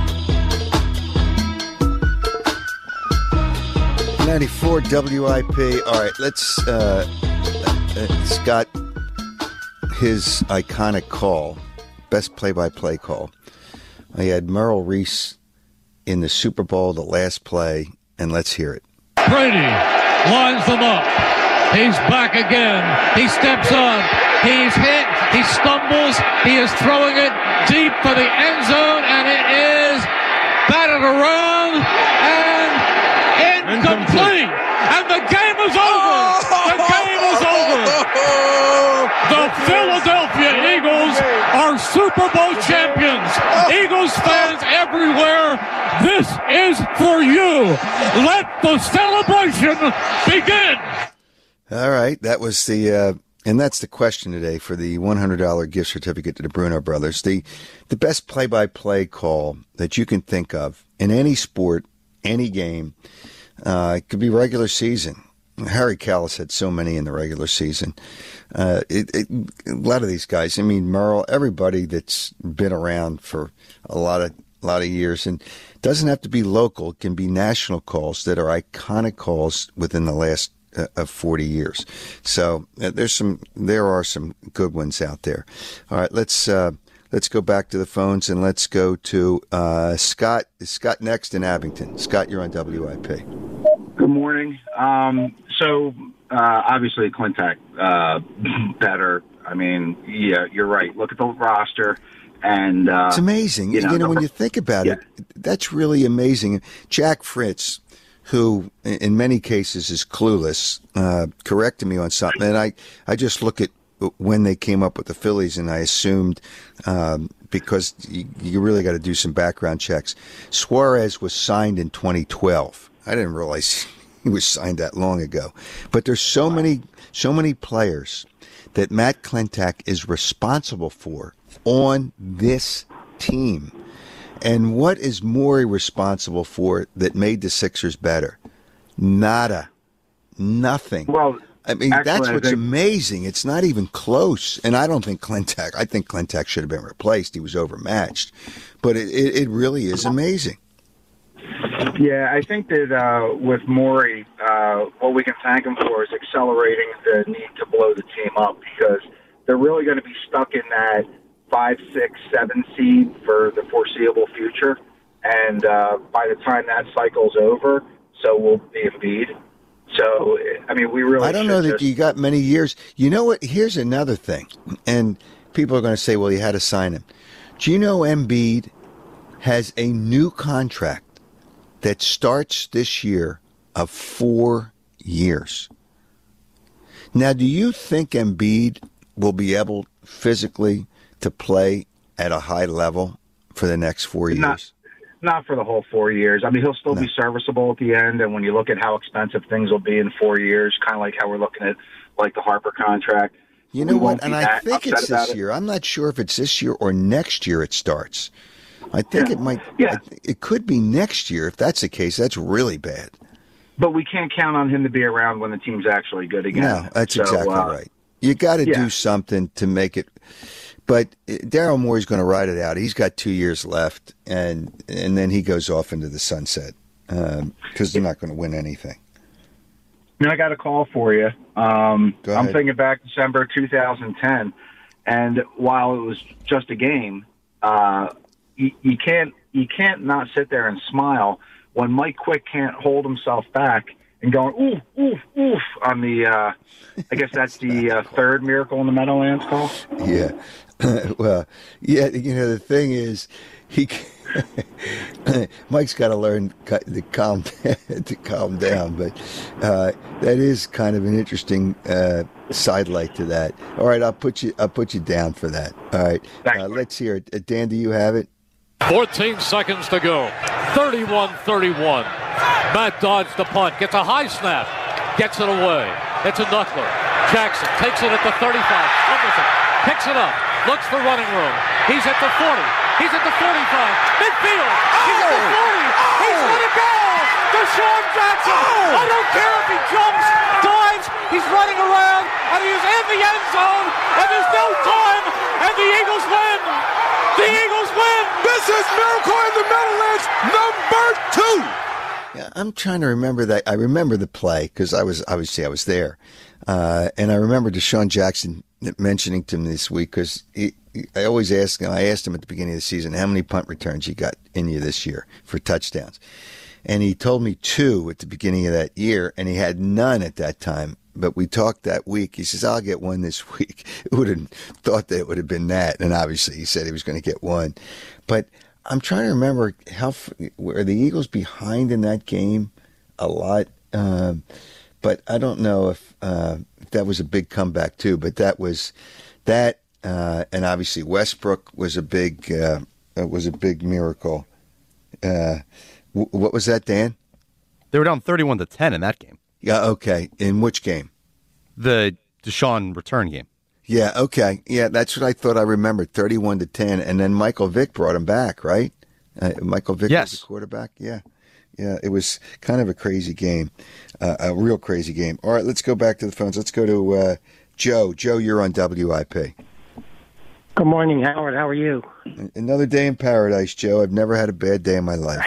ninety-four W I P. All right, let's, uh, uh, Scott, his iconic call, best play-by-play call. I had Merrill Reese in the Super Bowl, the last play, and let's hear it. Brady lines them up. He's back again. He steps up. He's hit. He stumbles. He is throwing it deep for the end zone, and it is batted around and incomplete. And the game is over. The game is over. The Philadelphia Eagles are Super Bowl champions. Eagles fans everywhere, this is for you. Let the celebration begin. All right, that was the, uh, and that's the question today for the one hundred dollars gift certificate to the Bruno Brothers. The, the best play-by-play call that you can think of in any sport, any game. Uh, it could be regular season. Harry Cowles had so many in the regular season. Uh, it, it, a lot of these guys, I mean, Merle, everybody that's been around for a lot of a lot of years, and it doesn't have to be local. It can be national calls that are iconic calls within the last uh, of forty years. So uh, there's some, there are some good ones out there. All right, let's uh, let's go back to the phones and let's go to uh, Scott. Is Scott next in Abington? Scott, you're on W I P. Good morning. Um, so, uh, obviously, Clintac uh, better. I mean, yeah, you're right. Look at the roster. And uh, it's amazing. You know, you know when you think about yeah. it, that's really amazing. Jack Fritz, who in many cases is clueless, uh, corrected me on something. And I, I just look at when they came up with the Phillies, and I assumed um, because you, you really got to do some background checks. Suarez was signed in twenty twelve. I didn't realize he was signed that long ago. But there's so many, so many players that Matt Klentak is responsible for on this team. And what is Morey responsible for that made the Sixers better? Nada. Nothing. Well, I mean, actually, that's I what's think- amazing. It's not even close. And I don't think Klentak, I think Klentak should have been replaced. He was overmatched. But it, it, it really is amazing. Yeah, I think that uh, with Morey, uh, what we can thank him for is accelerating the need to blow the team up, because they're really going to be stuck in that five, six, seven seed for the foreseeable future. And uh, by the time that cycle's over, so will be Embiid. So, I mean, we really I don't know that just... you got many years. You know what? Here's another thing. And people are going to say, well, you had to sign him. Do you know Embiid has a new contract that starts this year of four years? Now, do you think Embiid will be able physically to play at a high level for the next four years? Not, not for the whole four years. I mean, he'll still No. be serviceable at the end, and when you look at how expensive things will be in four years, kind of like how we're looking at like the Harper contract. You know we what? won't And be I that think upset it's about this it. year. I'm not sure if it's this year or next year it starts. I think Yeah. it might. Yeah. I- It could be next year. If that's the case, that's really bad. But we can't count on him to be around when the team's actually good again. No, that's So, exactly uh, right. You got to yeah. do something to make it. But uh, Daryl Morey's going to ride it out. He's got two years left, and and then he goes off into the sunset because they're not going to win anything. I got a call for you. Um, Go I'm ahead. thinking back December two thousand ten, and while it was just a game, uh, you, you can't you can't not sit there and smile when Mike Quick can't hold himself back and going oof oof oof on the. Uh, I guess that's the uh, third Miracle in the Meadowlands call. Yeah. Well, yeah, you know, the thing is, he Mike's got to learn to calm to calm down, but uh, that is kind of an interesting uh, sidelight to that. All right, I'll put you I'll put you down for that. All right, uh, let's hear it. Uh, Dan, do you have it? fourteen seconds to go. thirty-one thirty-one. Matt dodged the punt. Gets a high snap. Gets it away. It's a knuckler. Jackson takes it at the thirty-five. Fumbles it. Picks it up. Looks for running room. He's at the forty. He's at the forty-five. Midfield. He's at the forty. He's let it go. Deshaun Jackson. I don't care if he jumps, dives. He's running around, and he is in the end zone. And there's no time. And the Eagles win. The Eagles win. This is Miracle in the Meadowlands number two. Yeah, I'm trying to remember that. I remember the play because I was obviously I was there, uh, and I remember Deshaun Jackson mentioning to me this week because I always ask him. I asked him at the beginning of the season how many punt returns you got in you this year for touchdowns, and he told me two at the beginning of that year, and he had none at that time. But we talked that week. He says, I'll get one this week. It would have thought that it would have been that. And obviously he said he was going to get one. But I'm trying to remember how were the Eagles behind in that game a lot. Um, but I don't know if, uh, if that was a big comeback too. But that was that. Uh, and obviously Westbrook was a big, uh, was a big miracle. Uh, w- what was that, Dan? They were down thirty-one to ten in that game. Yeah, okay. In which game? The Deshaun return game. Yeah, okay. Yeah, that's what I thought I remembered, thirty-one to ten. And then Michael Vick brought him back, right? Uh, Michael Vick yes. was the quarterback? Yeah. Yeah, it was kind of a crazy game, uh, a real crazy game. All right, let's go back to the phones. Let's go to uh, Joe. Joe, you're on W I P. Good morning, Howard. How are you? Another day in paradise, Joe. I've never had a bad day in my life.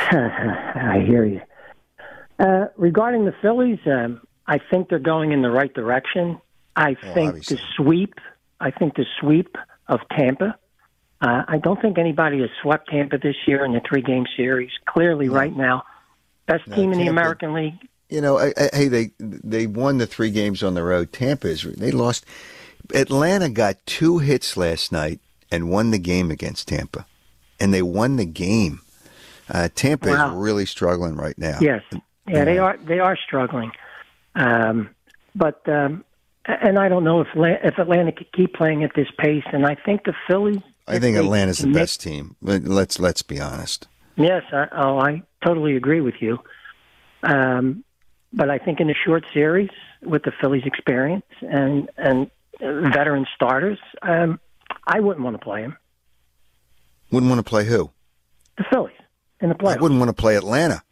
I hear you. Uh, regarding the Phillies, um, I think they're going in the right direction. I Oh, think obviously. the sweep, I think the sweep of Tampa. Uh, I don't think anybody has swept Tampa this year in the three-game series. Clearly, right now, best No, team in the Tampa- American League. You know, I, I, hey, they they won the three games on the road. Tampa is they lost. Atlanta got two hits last night and won the game against Tampa. And they won the game. Uh, Tampa wow. is really struggling right now. Yes. Yeah, they are They are struggling. Um, but, um, and I don't know if if Atlanta could keep playing at this pace. And I think the Phillies... I think Atlanta's the best team. Let's, let's be honest. Yes, I, oh, I totally agree with you. Um, but I think in a short series, with the Phillies' experience and and veteran starters, um, I wouldn't want to play him. Wouldn't want to play who? The Phillies in the playoffs. I wouldn't want to play Atlanta.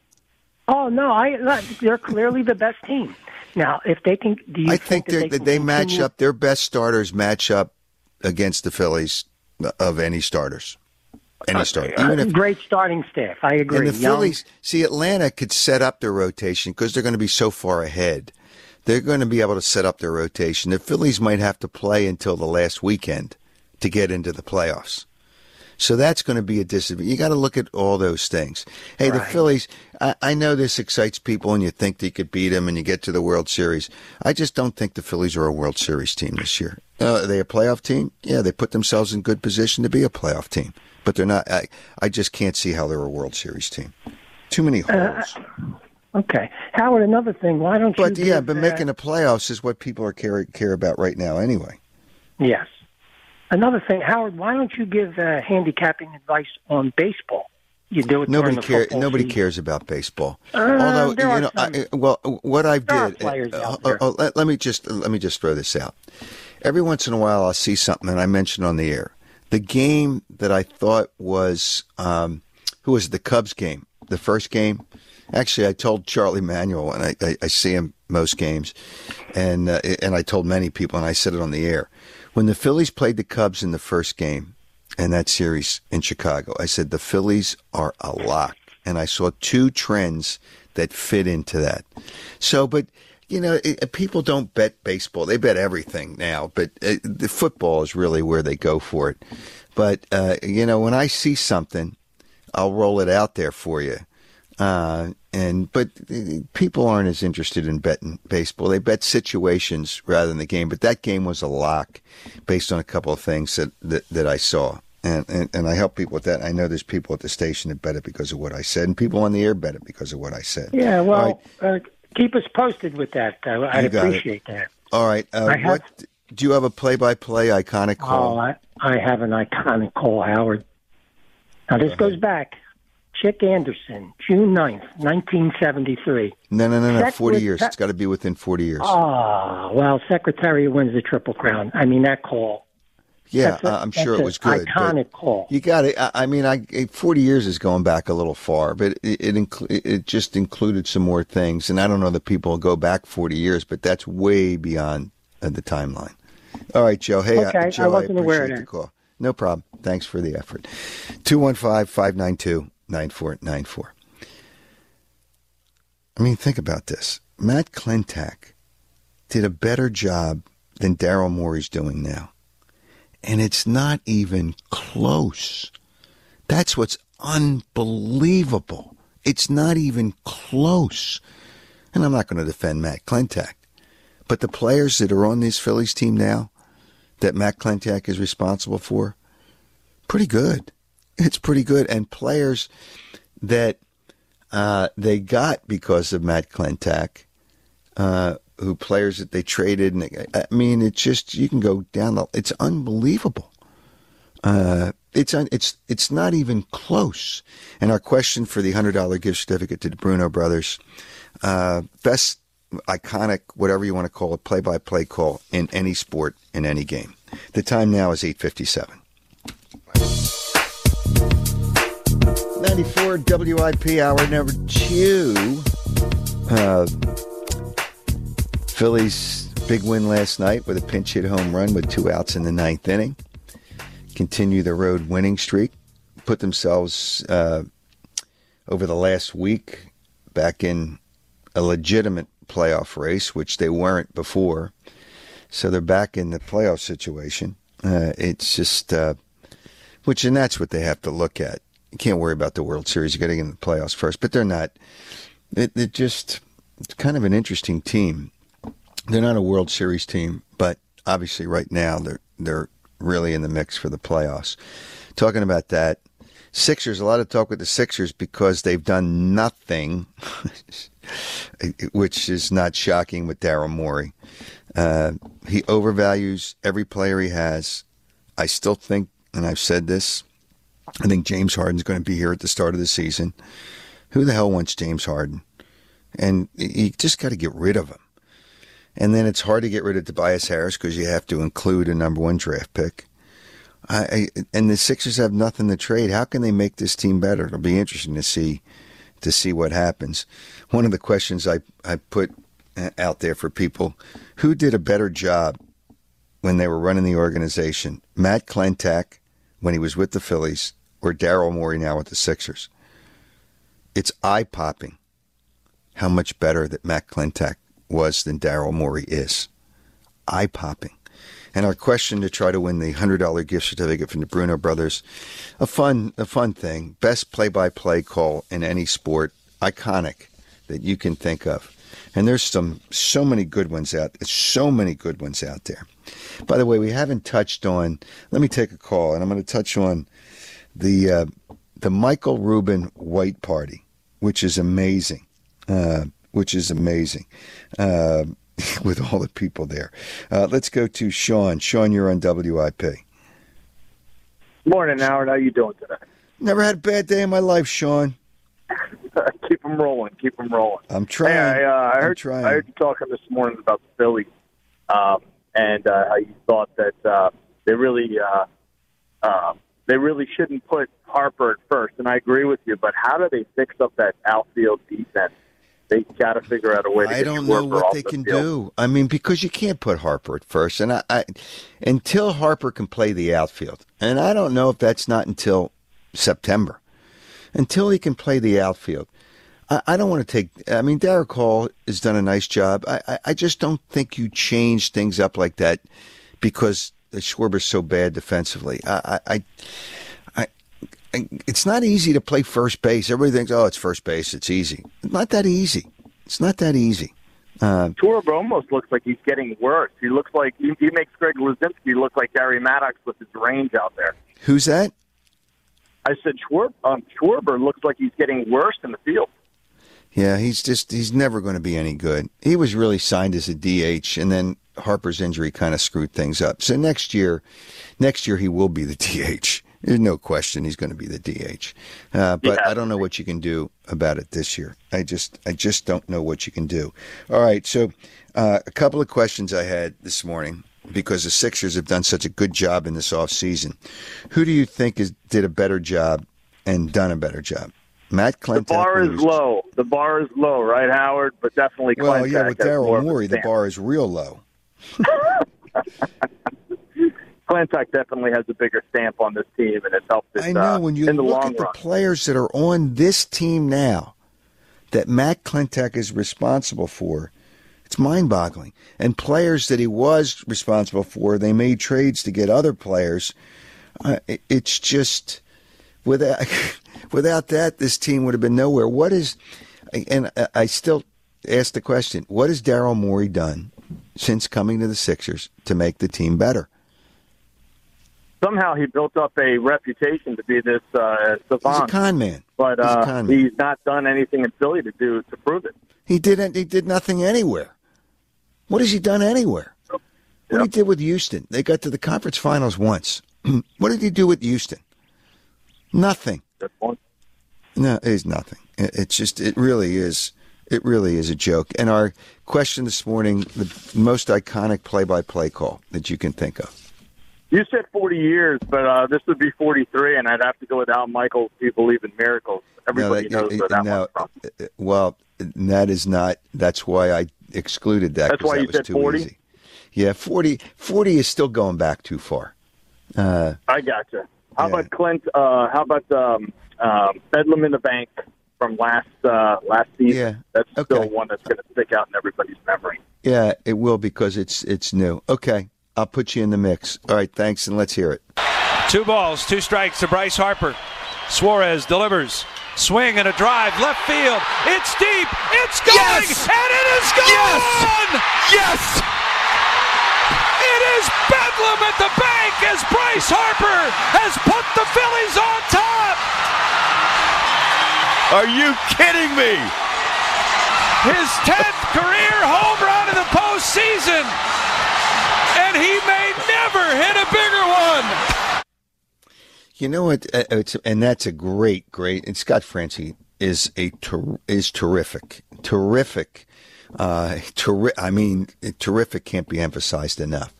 Oh no, I they're clearly the best team. Now, if they can, do you I think, think, that they, they, they match up. Their best starters match up against the Phillies of any starters. Any starter. Uh, Even if, great starting staff. I agree. And the Young. Phillies, see, Atlanta could set up their rotation because they're going to be so far ahead. They're going to be able to set up their rotation. The Phillies might have to play until the last weekend to get into the playoffs. So that's going to be a disadvantage. You got to look at all those things. Hey, right. The Phillies, I, I know this excites people and you think they could beat them and you get to the World Series. I just don't think the Phillies are a World Series team this year. Uh, are they a playoff team? Yeah, they put themselves in good position to be a playoff team. But they're not. I, I just can't see how they're a World Series team. Too many holes. Uh, okay. Howard, another thing, why don't but, you... Yeah, give, but uh, making the playoffs is what people are care, care about right now anyway. Yes. Another thing, Howard, why don't you give uh, handicapping advice on baseball? You do it Nobody during the care, football Nobody season. cares about baseball. Uh, Although, there you know, are some, I, well, what I there did... Are players uh, out there. Uh, uh, let, let me just let me just throw this out. Every once in a while, I'll see something, and I mention on the air. The game that I thought was... Um, who was it, the Cubs game? The first game? Actually, I told Charlie Manuel, and I, I, I see him most games, and uh, and I told many people, and I said it on the air. When the Phillies played the Cubs in the first game in that series in Chicago, I said the Phillies are a lock. And I saw two trends that fit into that. So, but, you know, it, people don't bet baseball. They bet everything now. But uh, the football is really where they go for it. But, uh, you know, when I see something, I'll roll it out there for you. Uh, and but people aren't as interested in betting baseball. They bet situations rather than the game. But that game was a lock based on a couple of things that, that, that I saw. And, and and I help people with that. I know there's people at the station that bet it because of what I said, and people on the air bet it because of what I said. Yeah, well, right. uh, keep us posted with that. Uh, I'd appreciate it. that. All right. Uh, have, what do you have a play-by-play iconic call? Oh, I, I have an iconic call, Howard. Now, this Go goes back. Chick Anderson, June ninth, nineteen seventy-three. No, no, no, no, Sec- forty years. Sec- It's got to be within forty years. Oh, well, Secretary wins the Triple Crown. I mean, that call. Yeah, a, I'm sure it was good. Iconic call. You got it. I, I mean, I forty years is going back a little far, but it it, inclu- it just included some more things. And I don't know that people will go back forty years, but that's way beyond uh, the timeline. All right, Joe. Hey, okay, uh, Joe, I wasn't I aware appreciate of the that. call. No problem. Thanks for the effort. two one five, five nine two, nine four nine four. I mean, think about this. Matt Klentak did a better job than Daryl Morey's doing now. And it's not even close. That's what's unbelievable. It's not even close. And I'm not going to defend Matt Klentak. But the players that are on this Phillies team now that Matt Klentak is responsible for, pretty good. It's pretty good. And players that uh, they got because of Matt Klentak, uh, who players that they traded. And I mean, it's just, you can go down the, it's unbelievable. Uh, it's, un, it's, it's not even close. And our question for the one hundred dollars gift certificate to the Bruno Brothers, uh, best iconic, whatever you want to call it, play-by-play call in any sport, in any game. The time now is eight fifty-seven. ninety-four W I P, hour number two. Uh, Phillies big win last night with a pinch hit home run with two outs in the ninth inning. Continue the road winning streak. Put themselves uh, over the last week back in a legitimate playoff race, which they weren't before. So they're back in the playoff situation. Uh, it's just, uh, which, and that's what they have to look at. You can't worry about the World Series. You got to get in the playoffs first, but they're not. It, it just, it's kind of an interesting team. They're not a World Series team, but obviously right now they're they're really in the mix for the playoffs. Talking about that, Sixers, a lot of talk with the Sixers because they've done nothing, which is not shocking with Daryl Morey. Uh, he overvalues every player he has. I still think, and I've said this, I think James Harden's going to be here at the start of the season. Who the hell wants James Harden? And you just got to get rid of him. And then it's hard to get rid of Tobias Harris because you have to include a number one draft pick. I, I and the Sixers have nothing to trade. How can they make this team better? It'll be interesting to see to see what happens. One of the questions I, I put out there for people, who did a better job when they were running the organization? Matt Klentak when he was with the Phillies or Daryl Morey now with the Sixers? It's eye-popping how much better that Matt Klentak was than Daryl Morey is. Eye-popping. And our question to try to win the one hundred dollars gift certificate from the Bruno Brothers, a fun a fun thing, best play-by-play call in any sport, iconic, that you can think of. And there's some so many good ones out there, so many good ones out there. By the way, we haven't touched on, let me take a call, and I'm going to touch on the uh, the Michael Rubin White Party, which is amazing, uh, which is amazing. Uh, with all the people there. Uh, let's go to Sean. Sean, you're on W I P. Morning, Howard. How you doing today? Never had a bad day in my life, Sean. Keep them rolling. Keep them rolling. I'm trying. Hey, I, uh, I, heard, I'm trying. I heard you talking this morning about the Phillies um, and uh, how you thought that uh, they really uh, uh, they really shouldn't put Harper at first, and I agree with you, but how do they fix up that outfield defense? They got to figure out a way to I get don't know what they the can field. do. I mean, because you can't put Harper at first, and I, I until Harper can play the outfield, and I don't know if that's not until September. Until he can play the outfield, I, I don't want to take. I mean, Derek Hall has done a nice job. I, I, I just don't think you change things up like that because Schwarber's so bad defensively. I, I, I, I, it's not easy to play first base. Everybody thinks, oh, it's first base. It's easy. It's not that easy. It's not that easy. Uh, Schwarber almost looks like he's getting worse. He looks like he, he makes Greg Luzinski look like Gary Maddox with his range out there. Who's that? I said Schwarber, um, Schwarber looks like he's getting worse in the field. Yeah, he's just he's never going to be any good. He was really signed as a D H, and then Harper's injury kind of screwed things up. So next year, next year he will be the D H. There's no question he's going to be the D H. Uh, but yeah. I don't know what you can do about it this year. I just I just don't know what you can do. All right, so uh, a couple of questions I had this morning because the Sixers have done such a good job in this offseason. Who do you think is did a better job and done a better job? Matt Klentak. The bar is low. The bar is low, right, Howard? But definitely Klentak. Well, yeah, with Daryl Morey, the bar is real low. Klentak definitely has a bigger stamp on this team, and it's helped us. I know. Uh, when you in the look long at the run. players that are on this team now that Matt Klentak is responsible for, it's mind-boggling. And players that he was responsible for, they made trades to get other players. Uh, it, it's just without without that, this team would have been nowhere. What is? And I still ask the question: what has Daryl Morey done since coming to the Sixers to make the team better? Somehow he built up a reputation to be this uh, savant. He's a con man. But he's, uh, a con man. he's not done anything in Philly to do to prove it. He didn't. He did nothing anywhere. What has he done anywhere? What yep. he did with Houston? They got to the conference finals once. What did he do with Houston? Nothing. That's one. No, it's nothing. It's just. It really is. It really is a joke. And our question this morning: the most iconic play-by-play call that you can think of. You said forty years, but uh, this would be forty-three, and I'd have to go with Al Michaels, Do You Believe in Miracles? Everybody no, that, knows where that no, one's from. Well, that is not, that's why I excluded that. That's why that you was said too forty? Easy. Yeah, forty, forty is still going back too far. Uh, I gotcha. How yeah. about Clint, uh, how about um, um, Bedlam in the Bank from last uh, last season? Yeah. That's okay. still one that's going to stick out in everybody's memory. Yeah, it will because it's it's new. Okay. I'll put you in the mix. All right, thanks, and let's hear it. Two balls, two strikes to Bryce Harper. Suarez delivers. Swing and a drive, left field. It's deep. It's going, yes! and it is gone! Yes! Yes! It is bedlam at the bank as Bryce Harper has put the Phillies on top. Are you kidding me? His tenth career home run in the postseason, and he may never hit a bigger one. You know what? Uh, it's, and that's a great, great. And Scott Francie is a ter- is terrific, terrific. Uh, terri- I mean, terrific can't be emphasized enough.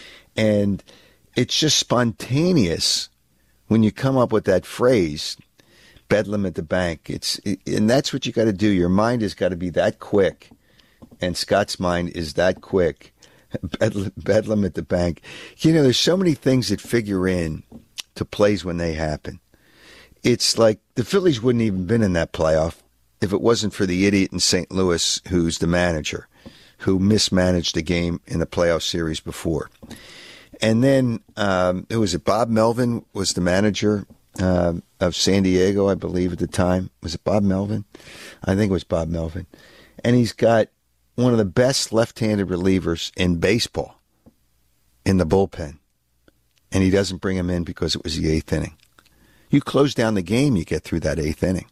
And it's just spontaneous when you come up with that phrase, "Bedlam at the bank." It's it, and that's what you got to do. Your mind has got to be that quick, and Scott's mind is that quick. Bedlam, bedlam at the bank. You know, there's so many things that figure in to plays when they happen. It's like the Phillies wouldn't even been in that playoff if it wasn't for the idiot in Saint Louis who's the manager, who mismanaged the game in the playoff series before. And then, um, who was it? Bob Melvin was the manager uh, of San Diego, I believe, at the time. Was it Bob Melvin? I think it was Bob Melvin. And he's got one of the best left-handed relievers in baseball in the bullpen. And he doesn't bring him in because it was the eighth inning. You close down the game, you get through that eighth inning.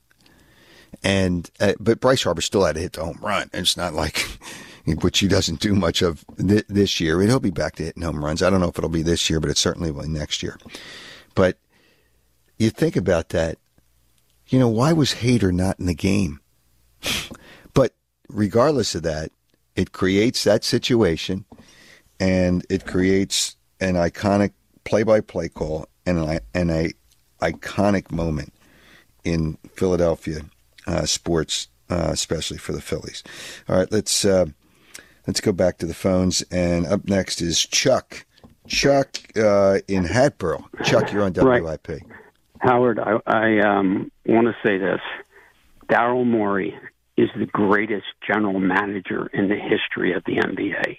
And uh, but Bryce Harper still had to hit the home run. It's not like, which he doesn't do much of th- this year. He'll be back to hitting home runs. I don't know if it'll be this year, but it certainly will be next year. But you think about that. You know, why was Hader not in the game? But regardless of that, it creates that situation, and it creates an iconic play-by-play call and an, and a iconic moment in Philadelphia uh, sports, uh, especially for the Phillies. All right, let's uh, let's go back to the phones, and up next is Chuck. Chuck uh, in Hatboro. Chuck, you're on W I P. Right. Howard, I, I um, want to say this. Daryl Morey is the greatest general manager in the history of the N B A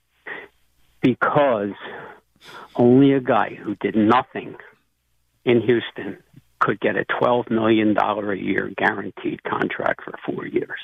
because only a guy who did nothing in Houston could get a twelve million dollars a year guaranteed contract for four years.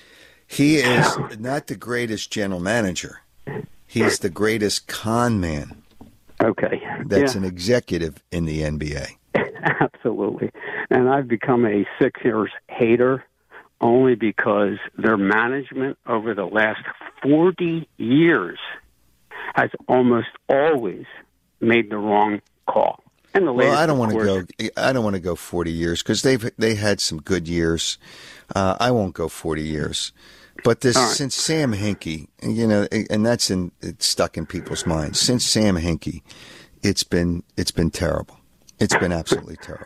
He is not the greatest general manager. He's the greatest con man. Okay. That's yeah. an executive in the N B A. Absolutely. And I've become a Sixers hater only because their management over the last forty years has almost always made the wrong call. And the well, I don't want to course, go. I don't want to go forty years because they've they had some good years. Uh, I won't go forty years, but this right. since Sam Hinkie, you know, and that's in it's stuck in people's minds. Since Sam Hinkie, it's been it's been terrible. It's been absolutely terrible.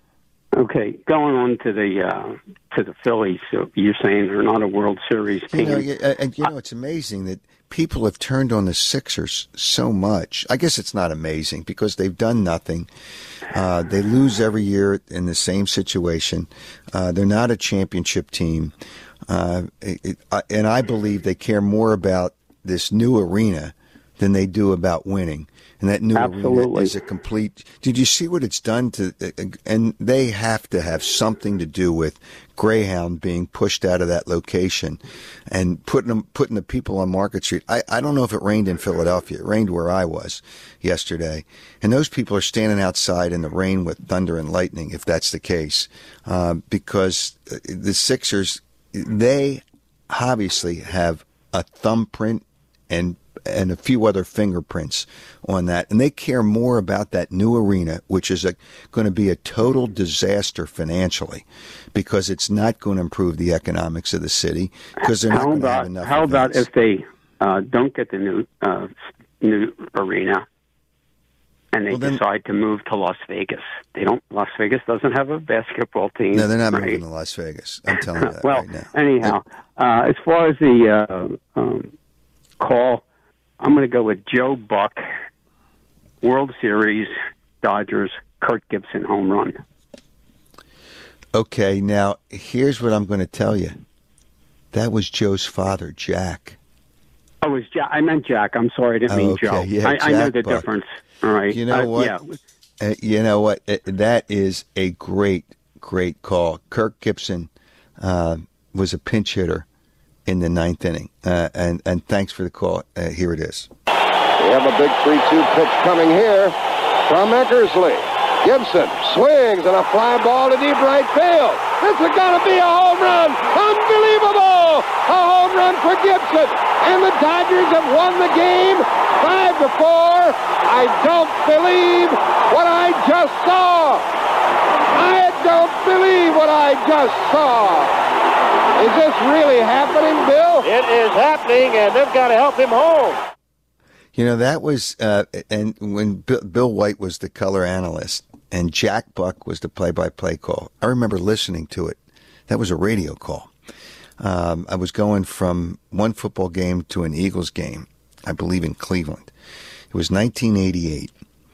Okay, going on to the uh, to the Phillies. So you're saying they're not a World Series team? You know, and you know, it's amazing that people have turned on the Sixers so much. I guess it's not amazing because they've done nothing. Uh, they lose every year in the same situation. Uh, they're not a championship team, uh, it, it, and I believe they care more about this new arena than they do about winning. And that new Absolutely. arena is a complete. Did you see what it's done to? And they have to have something to do with Greyhound being pushed out of that location, and putting them, putting the people on Market Street. I, I don't know if it rained in Philadelphia. It rained where I was yesterday, and those people are standing outside in the rain with thunder and lightning. If that's the case, uh, because the Sixers, they obviously have a thumbprint and. and a few other fingerprints on that. And they care more about that new arena, which is a, going to be a total disaster financially because it's not going to improve the economics of the city because they're not going to have enough How events. about if they uh, don't get the new uh, new arena and they well, then, decide to move to Las Vegas? They don't. Las Vegas doesn't have a basketball team. No, they're not right? moving to Las Vegas. I'm telling you that well, right now. anyhow, uh, as far as the uh, um, call, I'm going to go with Joe Buck, World Series, Dodgers, Kurt Gibson home run. Okay, now here's what I'm going to tell you. That was Joe's father, Jack. Oh, it was Jack. I meant Jack. I'm sorry, I didn't mean okay, Joe. Yeah, I, I know the Buck. difference. All right. You know uh, what? Yeah. Uh, you know what? Uh, that is a great, great call. Kirk Gibson uh, was a pinch hitter in the ninth inning. Uh, and, and thanks for the call. Uh, here it is. We have a big three two pitch coming here from Eckersley. Gibson swings and a fly ball to deep right field. This is going to be a home run. Unbelievable! A home run for Gibson. And the Dodgers have won the game five to four. I don't believe what I just saw. I don't believe what I just saw. Is this really happening, Bill? It is happening, and they've got to help him home. You know, that was, uh, and when Bill, Bill White was the color analyst and Jack Buck was the play-by-play call, I remember listening to it. That was a radio call. Um, I was going from one football game to an Eagles game, I believe in Cleveland. It was nineteen eighty-eight.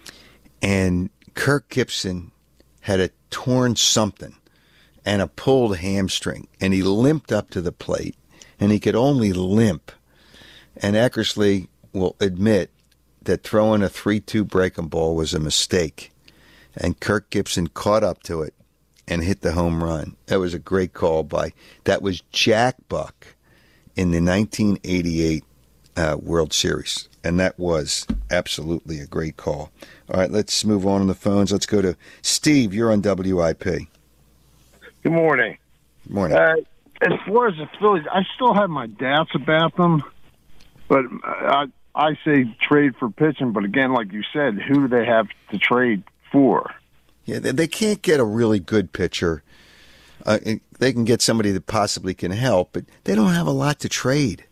And Kirk Gibson had a torn something and a pulled hamstring, and he limped up to the plate, and he could only limp. And Eckersley will admit that throwing a three two breaking ball was a mistake. And Kirk Gibson caught up to it and hit the home run. That was a great call by, that was Jack Buck in the nineteen eighty-eight uh, World Series. And that was absolutely a great call. All right, let's move on to the phones. Let's go to Steve. You're on W I P. Good morning. Good morning. Uh, as far as the Phillies, I still have my doubts about them. But I, I say trade for pitching. But again, like you said, who do they have to trade for? Yeah, they, they can't get a really good pitcher. Uh, they can get somebody that possibly can help, but they don't have a lot to trade.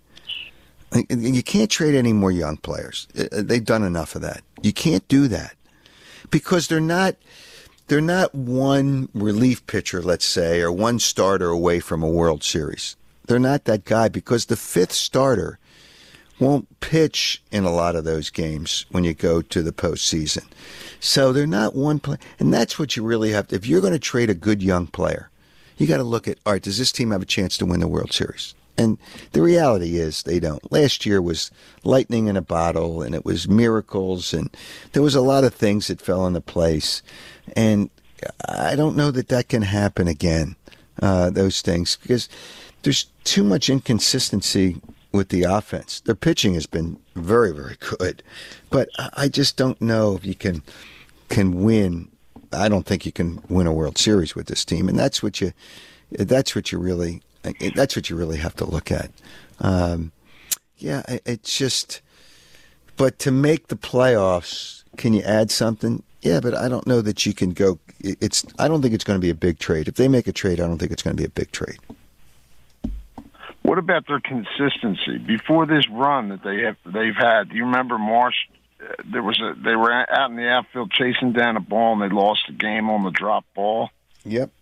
You can't trade any more young players. They've done enough of that. You can't do that because they're not they're not one relief pitcher, let's say, or one starter away from a World Series. They're not that guy because the fifth starter won't pitch in a lot of those games when you go to the postseason. So they're not one player. And that's what you really have to, if you're going to trade a good young player, you got to look at, all right, does this team have a chance to win the World Series? And the reality is they don't. Last year was lightning in a bottle, and it was miracles, and there was a lot of things that fell into place. And I don't know that that can happen again, uh, those things, because there's too much inconsistency with the offense. Their pitching has been very, very good, but I just don't know if you can can win. I don't think you can win a World Series with this team, and that's what you that's what you really that's what you really have to look at. Um, yeah, it's just. But to make the playoffs, can you add something? Yeah, but I don't know that you can go. It's. I don't think it's going to be a big trade. If they make a trade, I don't think it's going to be a big trade. What about their consistency before this run that they have? They've had. Do you remember Marsh? Uh, there was a. They were out in the outfield chasing down a ball, and they lost the game on the drop ball. Yep.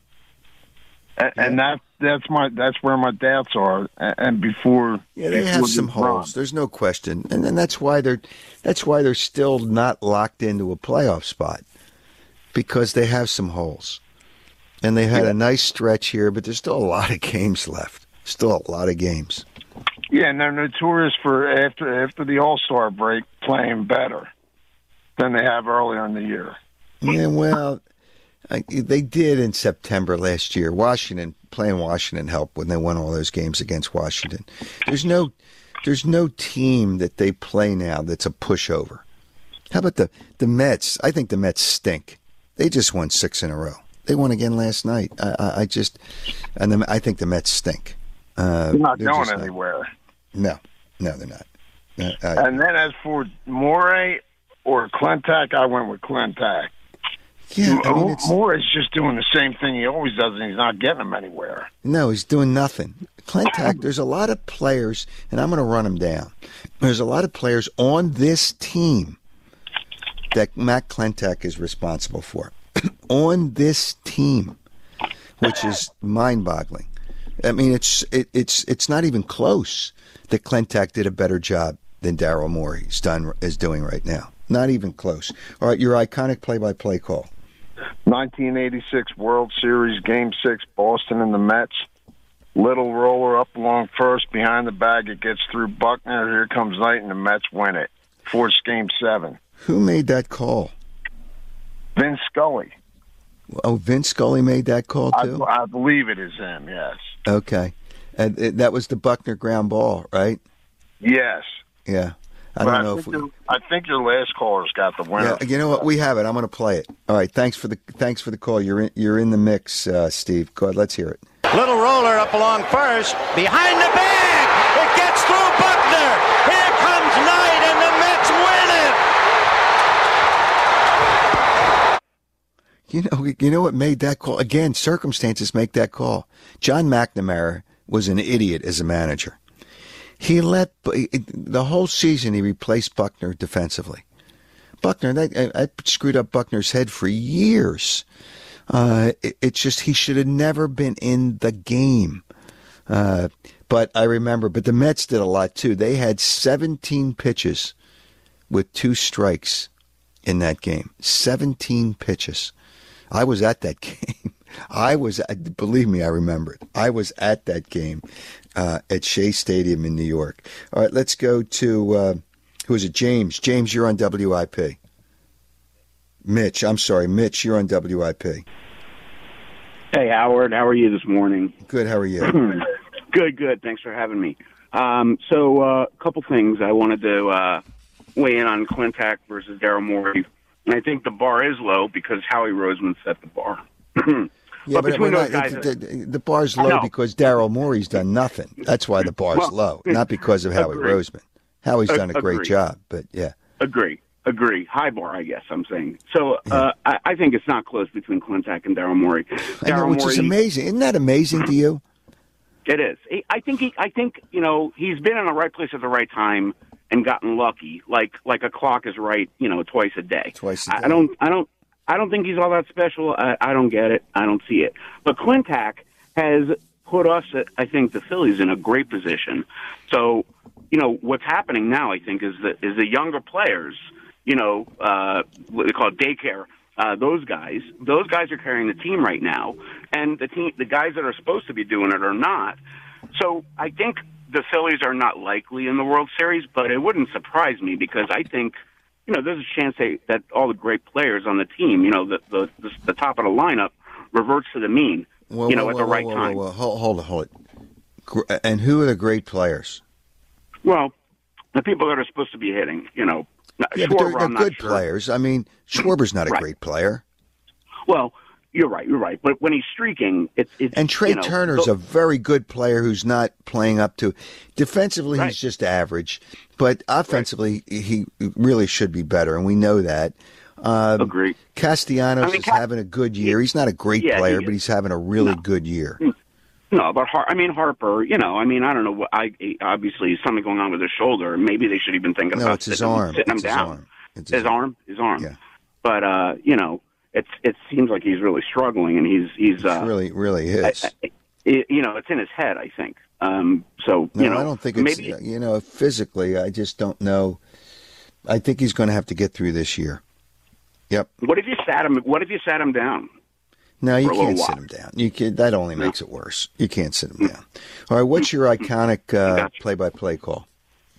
And, yeah. and that that's my that's where my doubts are. And before, yeah, they before have some run. holes. There's no question, and then that's why they're that's why they're still not locked into a playoff spot because they have some holes, and they had yeah. a nice stretch here, but there's still a lot of games left. Still a lot of games. Yeah, and they're notorious for after after the All-Star break playing better than they have earlier in the year. Yeah, well, I, they did in September last year. Washington playing Washington helped when they won all those games against Washington. There's no there's no team that they play now that's a pushover. How about the the Mets? I think the Mets stink. They just won six in a row. They won again last night. I, I, I just and the, I think the Mets stink. Uh, they're not they're going anywhere. Not, no, no, they're not. Uh, uh, and then as for Morey or Clintack, I went with Clintack. Yeah, I mean, Morey's just doing the same thing he always does, and he's not getting them anywhere. No, he's doing nothing. Clintack, there's a lot of players, and I'm going to run them down. There's a lot of players on this team that Matt Clintack is responsible for. On this team, which is mind-boggling. I mean, it's it, it's it's not even close that Clintack did a better job than Daryl Morey's done is doing right now. Not even close. All right, your iconic play-by-play call. nineteen eighty-six World Series, Game Six, Boston and the Mets. Little roller up along first, behind the bag. It gets through Buckner. Here comes Knight, and the Mets win it. Force Game Seven. Who made that call? Vince Scully. Oh, Vince Scully made that call too? I, I believe it is him, yes. Okay. And it, that was the Buckner ground ball, right? Yes. Yeah. I But don't know I if think, we. your, I think your last caller's got the winner. Yeah, you know what? We have it. I'm going to play it. All right. Thanks for the thanks for the call. You're in, you're in the mix, uh, Steve. Go ahead. Let's hear it. Little roller up along first, behind the bag. It gets through Buckner. Here comes Knight, and the Mets win it. You know, you know what made that call? Again, circumstances make that call. John McNamara was an idiot as a manager. He let the whole season he replaced Buckner defensively. Buckner, that, I, I screwed up Buckner's head for years. Uh, it, it's just he should have never been in the game. Uh, but I remember, but the Mets did a lot too. They had seventeen pitches with two strikes in that game. seventeen pitches. I was at that game. I was, believe me, I remember it. I was at that game uh, at Shea Stadium in New York. All right, let's go to, uh, who is it, James? James, you're on W I P. Mitch, I'm sorry, Mitch, you're on W I P. Hey, Howard, how are you this morning? Good, how are you? Good, good. Thanks for having me. Um, so a uh, couple things. I wanted to uh, weigh in on Klintak versus Daryl Morey. And I think the bar is low because Howie Roseman set the bar. Yeah, but, but between those not, guys, the, the, the bar's low because Daryl Morey's done nothing. That's why the bar's well, low, not because of Howie agree. Roseman. Howie's done a Agree. great job, but yeah. Agree. Agree. High bar, I guess I'm saying. So uh, I, I think it's not close between Klintak and Daryl Morey. I know, which Morey, is amazing. Isn't that amazing to you? It is. I think he. I think you know he's been in the right place at the right time and gotten lucky. Like like a clock is right, you know, twice a day. Twice a day. I don't. I don't. I don't think he's all that special. I, I don't get it. I don't see it. But Klintak has put us, I think, the Phillies in a great position. So, you know, what's happening now, I think, is that is the younger players, you know, uh, what they call daycare. Uh, those guys, those guys are carrying the team right now, and the team, the guys that are supposed to be doing it are not. So I think the Phillies are not likely in the World Series, but it wouldn't surprise me because I think, you know, there's a chance they, that all the great players on the team, you know, the the, the, the top of the lineup reverts to the mean, Whoa, you know, whoa, at whoa, the right whoa, time. Whoa, whoa. Hold, hold it, hold it. And who are the great players? Well, the people that are supposed to be hitting, you know. Yeah, Schwarber, but they're, they're I'm not good sure. players. I mean, Schwarber's not a Right. great player. Well, you're right, you're right. But when he's streaking, it's it's And Trey you know, Turner's so- a very good player who's not playing up to. Defensively, Right. he's just average, but offensively, he really should be better, and we know that. Um, Agree. Castellanos I mean, is Ca- having a good year. He's not a great Yeah, he player, is. but he's having a really good year. No, but Har- I mean Harper. You know, I mean, I don't know. What I obviously something going on with his shoulder. Maybe they should have been thinking No, about it's his sitting, arm. sitting It's him his down. arm. It's his, arm, his arm. Yeah. But uh, you know, it's it seems like he's really struggling, and he's he's uh, really really is. I, I, it, you know, it's in his head, I think. Um, so No, you know, I don't think it's, maybe you know, physically, I just don't know. I think he's going to have to get through this year. Yep. what if you sat him? What if you sat him down? No, you for a little can't sit while? him down. You can, that only makes it worse. You can't sit him down. All right, what's your iconic uh, play-by-play call?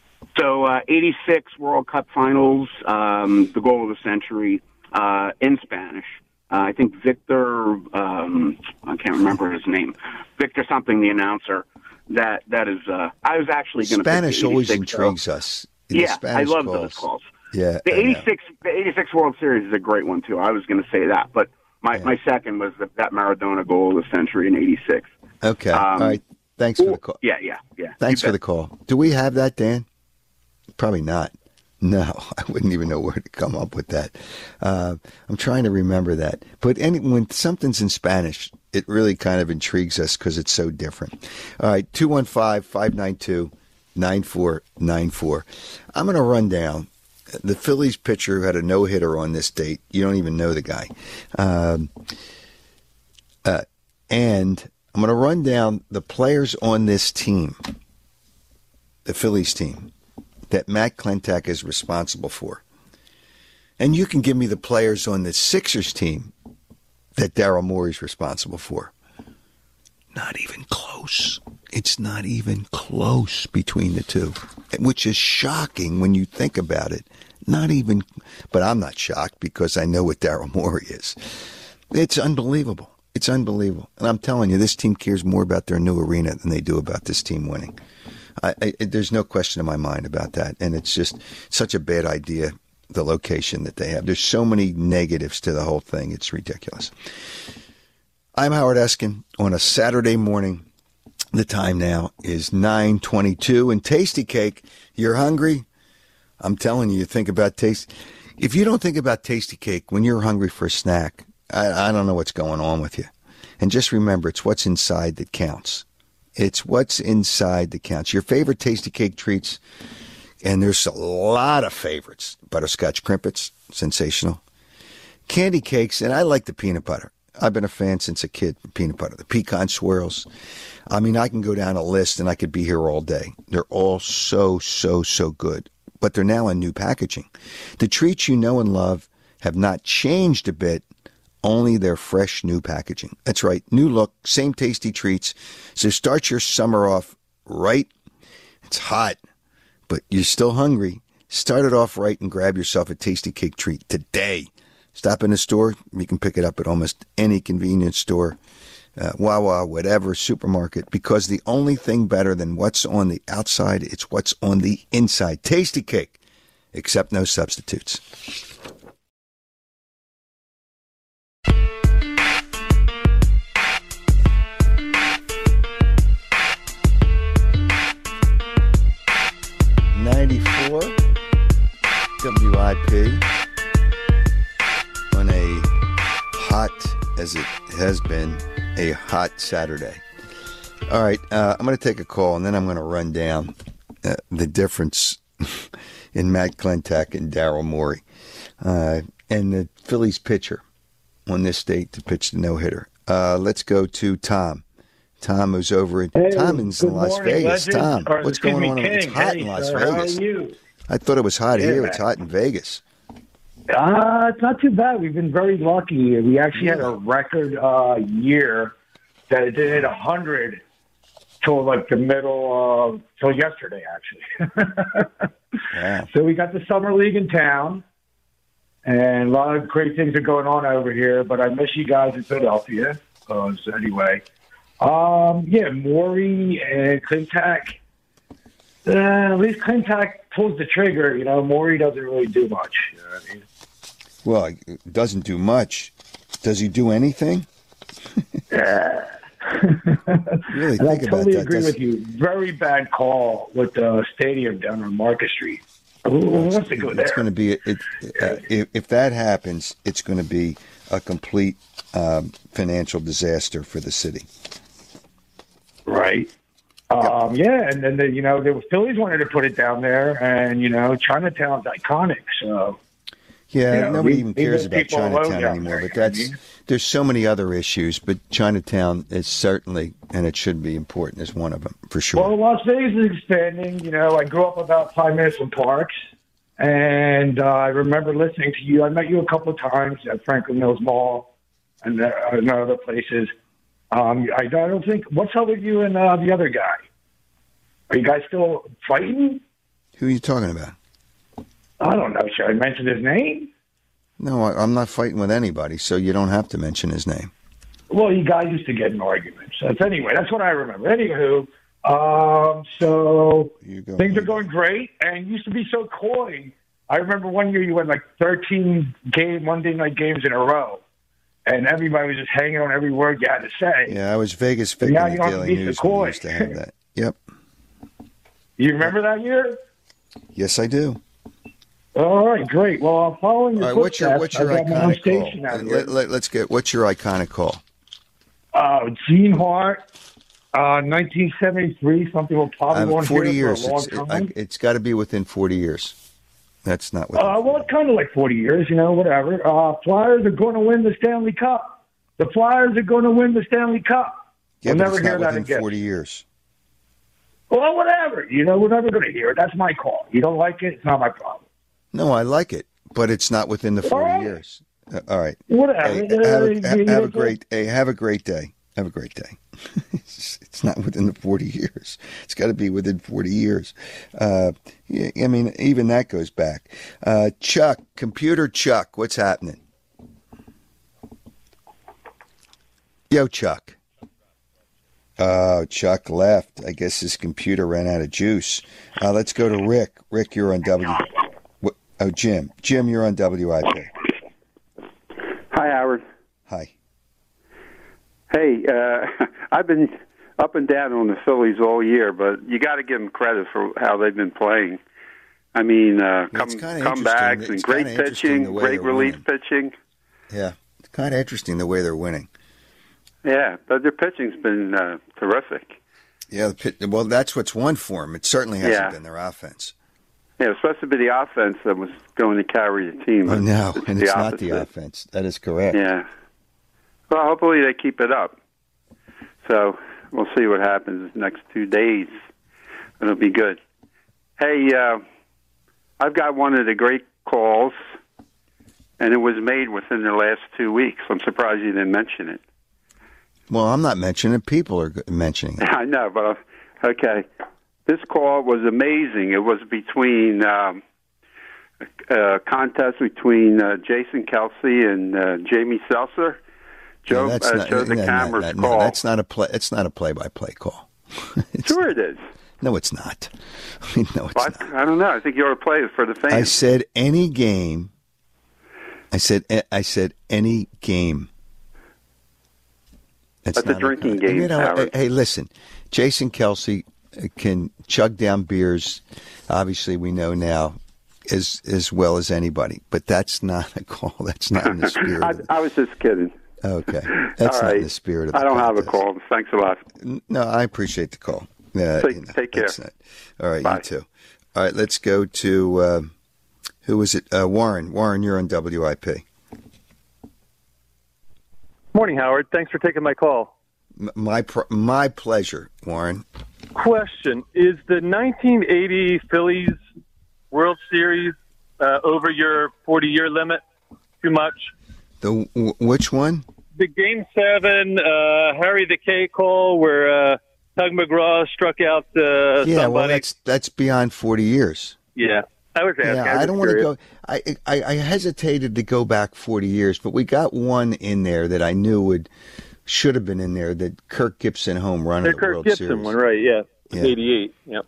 So, uh, eighty-six World Cup Finals, um, the goal of the century, uh, in Spanish. Uh, I think Victor, um, I can't remember his name, Victor something, the announcer. That that is, uh, I was actually going to. Spanish always eighty-six, intrigues so- us. The Yeah, Spanish I love calls. those calls. Yeah, The I know. eighty-six, the eighty-six World Series is a great one too. I was going to say that, but my, my second was the, that Maradona goal of the century in eighty-six. Okay. Um, All right. Thanks for the call. Yeah, yeah, yeah. Thanks You for bet. the call. Do we have that, Dan? Probably not. No, I wouldn't even know where to come up with that. Uh, I'm trying to remember that. But any, when something's in Spanish, it really kind of intrigues us because it's so different. All right, two one five, five nine two, nine four nine four. I'm going to run down the Phillies pitcher who had a no-hitter on this date. You don't even know the guy. Um, uh, and I'm going to run down the players on this team, the Phillies team, that Matt Klentak is responsible for. And you can give me the players on the Sixers team that Daryl Morey's responsible for. Not even close. It's not even close between the two, which is shocking when you think about it. Not even, but I'm not shocked because I know what Daryl Morey is. It's unbelievable. It's unbelievable. And I'm telling you, this team cares more about their new arena than they do about this team winning. I, I, there's no question in my mind about that. And it's just such a bad idea, the location that they have. There's so many negatives to the whole thing. It's ridiculous. I'm Howard Eskin on a Saturday morning. The time now is nine twenty-two. And Tasty Cake, you're hungry? I'm telling you, you think about Tasty. If you don't think about Tasty Cake when you're hungry for a snack, I, I don't know what's going on with you. And just remember, it's what's inside that counts. It's what's inside that counts. Your favorite Tasty Cake treats, and there's a lot of favorites. Butterscotch Crimpets, sensational. Candy cakes, and I like the peanut butter. I've been a fan since a kid for peanut butter. The pecan swirls. I mean, I can go down a list, and I could be here all day. They're all so, so, so good. But they're now in new packaging. The treats you know and love have not changed a bit, only their fresh new packaging. That's right, new look, same tasty treats. So start your summer off right. It's hot, but you're still hungry. Start it off right and grab yourself a Tasty Cake treat today. Stop in the store. You can pick it up at almost any convenience store, uh, Wawa, whatever, supermarket, because the only thing better than what's on the outside, it's what's on the inside. Tasty Cake, except no substitutes. ninety-four W I P on a hot, as it has been, a hot Saturday. All right, uh, I'm going to take a call, and then I'm going to run down uh, the difference in Matt Klentak and Daryl Morey uh, and the Phillies pitcher on this date to pitch the no-hitter. Uh, let's go to Tom. Tom who's over at hey, Tom in Las morning, Vegas. legend. Tom, or, what's going me, on? King. It's hot hey, in Las sir, Vegas. How are you? I thought it was hot Yeah, here. man. It's hot in Vegas. Uh, it's not too bad. We've been very lucky. We actually had a record uh, year that it did hit one hundred till like the middle of, till yesterday, actually. Yeah. So we got the Summer League in town, and a lot of great things are going on over here, but I miss you guys in Philadelphia. Uh, so anyway, um, yeah, Morey and Klentak. Uh, at least Klentak pulls the trigger. You know, Morey doesn't really do much. You know what I mean? Well, it doesn't do much. Does he do anything? Yeah. Really and I think about totally that. agree Does- with you. Very bad call with the stadium down on Market Street. Who wants to go there? It's going to be it. Uh, if, if that happens, it's going to be a complete um, financial disaster for the city. Right. Um, yeah, and then the, you know the Phillies wanted to put it down there, and you know Chinatown's iconic. So Yeah, you know, nobody we- even we cares let about people alone Chinatown down anymore. there, But you know what I that's mean? there's so many other issues. But Chinatown is certainly, and it should be important, as one of them for sure. Well, Las Vegas is expanding. You know, I grew up about five minutes from Parks, and uh, I remember listening to you. I met you a couple of times at Franklin Mills Mall and, uh, and other places. Um, I, I don't think. What's up with you and uh, the other guy? Are you guys still fighting? Who are you talking about? I don't know. Should I mention his name? No, I, I'm not fighting with anybody, so you don't have to mention his name. Well, you guys used to get in arguments. That's anyway. That's what I remember. Anywho, um, so things are going great, and you used to be so coy. I remember one year you went like thirteen game Monday night games in a row, and everybody was just hanging on every word you had to say. Yeah, I was Vegas And Vic now in you the don't have to Daily be so News when we coy. used to have that. Yep. You remember that year? Yes, I do. All right, great. Well, I'm following your All right, what's your footsteps. what's your I got my own iconic call? station out Uh, here. Let, let, let's get what's your iconic call? Uh, Gene Hart, uh, nineteen seventy-three. Some people probably Um, won't Forty hear years. it for a long It's, it, time. I, it's got to be within forty years. That's not within. Uh, well, it's kind of like forty years, you know, whatever. Uh, Flyers are going to win the Stanley Cup. The Flyers are going to win the Stanley Cup. yeah, we'll but never it's hear not that within again. forty years. Well, whatever. You know, we're never going to hear it. That's my call. You don't like it, it's not my problem. No, I like it, but it's not within the forty right. years. Uh, all right. Whatever. Hey, Uh, have, a, you- ha- you have a don't great. Hey, have a great day. Have a great day. it's, it's not within the forty years. It's got to be within forty years. Uh, yeah, I mean, even that goes back. Uh, Chuck, computer Chuck, what's happening? Yo, Chuck. Oh, Chuck left. I guess his computer ran out of juice. Uh, let's go to Rick. Rick, you're on W. Oh, Jim. Jim, you're on W I P. Hi, Howard. Hi. Hey, uh, I've been up and down on the Phillies all year, but you got to give them credit for how they've been playing. I mean, uh, Yeah, come, it's kinda comebacks interesting. and It's great kinda interesting pitching, the way great they're relief winning. pitching. Yeah, it's kind of interesting the way they're winning. Yeah, but their pitching's been uh, terrific. Yeah, the pit, well, that's what's won for them. It certainly hasn't Yeah. been their offense. Yeah, it's supposed to be the offense that was going to carry the team. Oh, no, It's and the it's not the opposite. offense. That is correct. Yeah. Well, hopefully they keep it up. So we'll see what happens the next two days. It'll be good. Hey, uh, I've got one of the great calls, and it was made within the last two weeks. I'm surprised you didn't mention it. Well, I'm not mentioning it. People are g- mentioning it. I know, but uh, okay. This call was amazing. It was between um, a contest between uh, Jason Kelsey and uh, Jamie Seltzer. Joe, Yeah, that's uh, not, Joe no, no, DeCamera's no, no, call. that's not a play. It's not a play-by-play call. Sure, it is. No, it's not. I mean, no, it's But I don't know. I think you ought to play it for the fans. I said any game. I said I said any game. That's That's a not drinking and game, You know, Howard. hey, listen, Jason Kelsey can chug down beers. Obviously, we know now as as well as anybody. But that's not a call. That's not in the spirit. I, of I was just kidding. Okay, that's All not in right. the spirit of the I don't have a contest. call. Thanks a lot. No, I appreciate the call. Uh, Take- you know, take care. that's not- all right, you too. All right, let's go to uh, who was it? Uh, Warren. Warren, you're on W I P. Morning, Howard. Thanks for taking my call. M- My pr- my pleasure, Warren. Question: Is the nineteen eighty Phillies World Series uh, over your forty-year limit? Too much? The w- which one? The Game Seven, uh, Harry the K call, where uh, Tug McGraw struck out uh, Yeah, somebody. well, that's that's beyond forty years. yeah, I was asking. Yeah, I don't want to go. I, I I hesitated to go back forty years, but we got one in there that I knew would should have been in there. That Kirk Gibson home run The of the Kirk World Gibson Series. one, right? Yeah, Yeah. eighty-eight. Yep.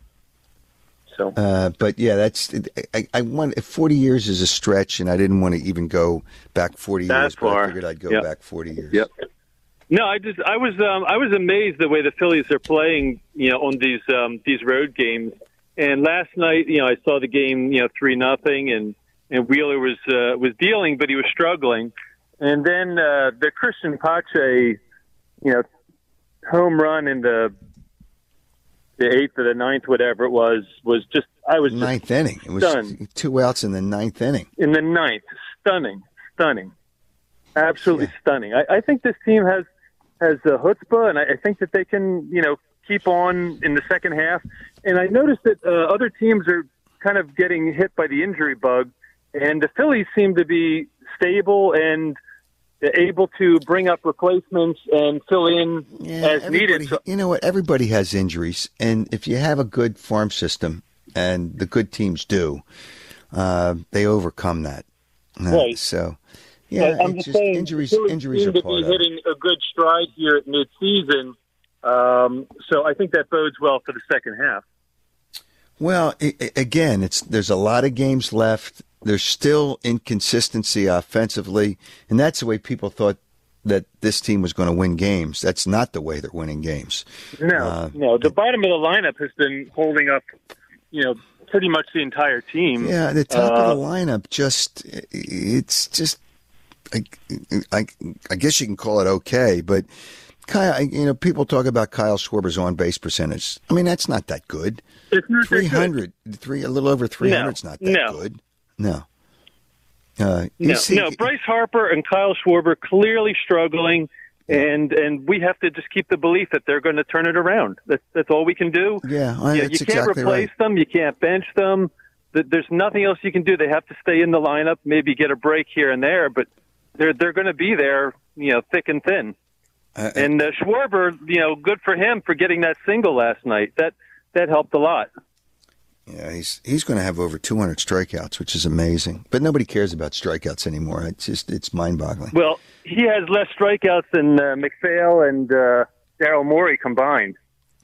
So, Uh, but yeah, that's I, I want forty years is a stretch, and I didn't want to even go back forty years. That's But I far. figured I'd go Yep. back forty years. Yep. No, I just I was um, I was amazed the way the Phillies are playing, you know, on these um, these road games. And last night, you know, I saw the game, you know, three nothing, and and Wheeler was uh, was dealing, but he was struggling. And then uh, the Christian Pache, you know, home run in the the eighth or the ninth, whatever it was, was just I was just Ninth inning. It was stunned. two outs in the ninth inning. In the ninth, stunning, stunning, absolutely stunning. I, I think this team has has a chutzpah, and I, I think that they can, you know, keep on in the second half. And I noticed that uh, other teams are kind of getting hit by the injury bug, and the Phillies seem to be stable and able to bring up replacements and fill in as needed. So, You know what? Everybody has injuries, and if you have a good farm system, and the good teams do, uh, they overcome that. Uh, Right. So, yeah, I'm it's just saying, injuries. the Phillies Injuries seem are to part be of it. hitting a good stride here at midseason. Um, so I think that bodes well for the second half. Well, i i again, it's there's a lot of games left. There's still inconsistency offensively, and that's the way people thought that this team was going to win games. That's not the way they're winning games. No, Uh, no. The bottom of the lineup has been holding up, you know, pretty much the entire team. Yeah, the top Uh, of the lineup just it's just I, I, I guess you can call it okay, but Kyle, you know, people talk about Kyle Schwarber's on base percentage. I mean, that's not that good. It's not that good. three hundred, three, a little over three hundred is not that no. good. No. Uh, you No, see- no. Bryce Harper and Kyle Schwarber clearly struggling, and and we have to just keep the belief that they're going to turn it around. That's that's all we can do. Yeah, I- you, that's you can't exactly replace right. them. You can't bench them. Th- There's nothing else you can do. They have to stay in the lineup, maybe get a break here and there, but they're they're going to be there, you know, thick and thin. Uh, and uh, Schwarber, you know, good for him for getting that single last night. That that helped a lot. Yeah, he's he's going to have over two hundred strikeouts, which is amazing. But nobody cares about strikeouts anymore. It's just it's mind-boggling. Well, he has less strikeouts than uh, McPhail and uh, Darrell Daryl Morey combined.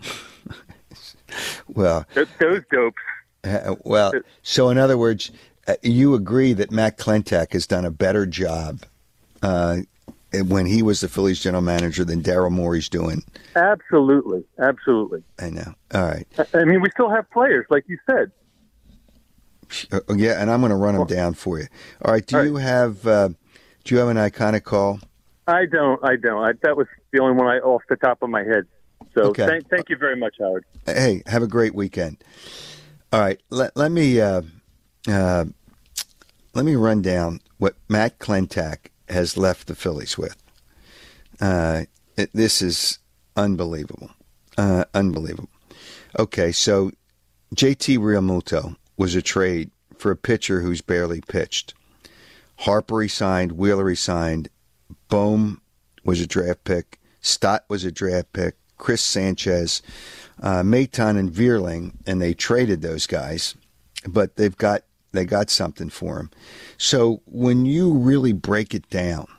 Well, those, those dopes. Uh, well, so in other words, uh, you agree that Matt Klentak has done a better job uh, when he was the Phillies general manager than Daryl Morey's doing. Absolutely, absolutely. I know. All right. I mean, we still have players, like you said. Uh, yeah, and I'm going to run them down for you. All right. Do All you right. have uh, Do you have an iconic call? I don't. I don't. I, that was the only one I off the top of my head. So okay. thank, thank you very much, Howard. Hey, have a great weekend. All right. Let Let me uh, uh, let me run down what Matt Klentak has left the Phillies with. Uh, it, this is unbelievable. Uh, unbelievable. Okay, so J T Realmuto was a trade for a pitcher who's barely pitched. Harper he signed, Wheeler he signed, Bohm was a draft pick, Stott was a draft pick, Chris Sanchez, uh, Maton and Vierling, and they traded those guys, but they've got they got something for him. So when you really break it down,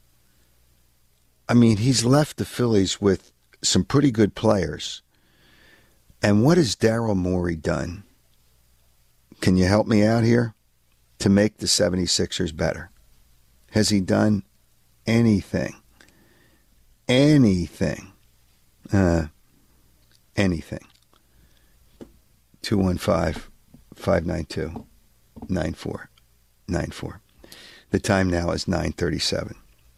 I mean, he's left the Phillies with some pretty good players. And what has Daryl Morey done? Can you help me out here? To make the seventy-sixers better. Has he done anything? Anything? Uh, anything. two one five, five nine two, nine four nine four. The time now is nine thirty-seven.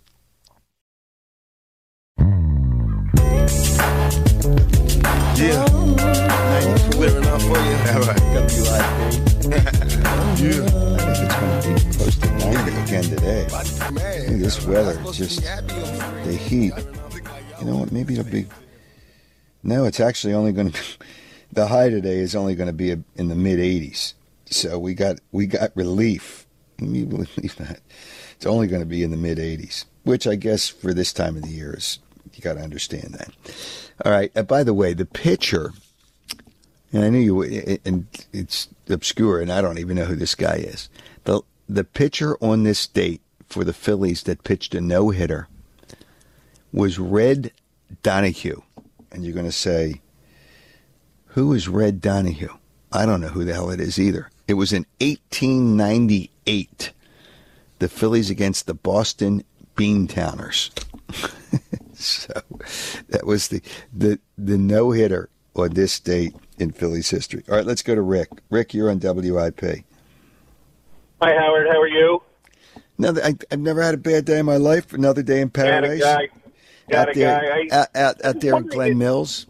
Yeah. Clearing up for you. All right. W I P. Yeah. I think it's going to be close to ninety again today. Hey, this weather, just the heat. You know what? Maybe it'll be. No, it's actually only going to be. The high today is only going to be in the mid eighties. So we got we got relief. Can you believe that? It's only going to be in the mid eighties, which I guess for this time of the year is, you got to understand that. All right. Uh, by the way, the pitcher, and I knew you, and it's obscure, and I don't even know who this guy is. The the pitcher on this date for the Phillies that pitched a no hitter was Red Donahue, and you're going to say, who is Red Donahue? I don't know who the hell it is either. It was in eighteen ninety-eight, the Phillies against the Boston Beantowners. So that was the the, the no-hitter on this date in Phillies history. All right, let's go to Rick. Rick, you're on W I P. Hi, Howard. How are you? Another, I, I've never had a bad day in my life. Another day in paradise. Got a guy. Got out a there, guy. I, out, out, out there in Glen Mills.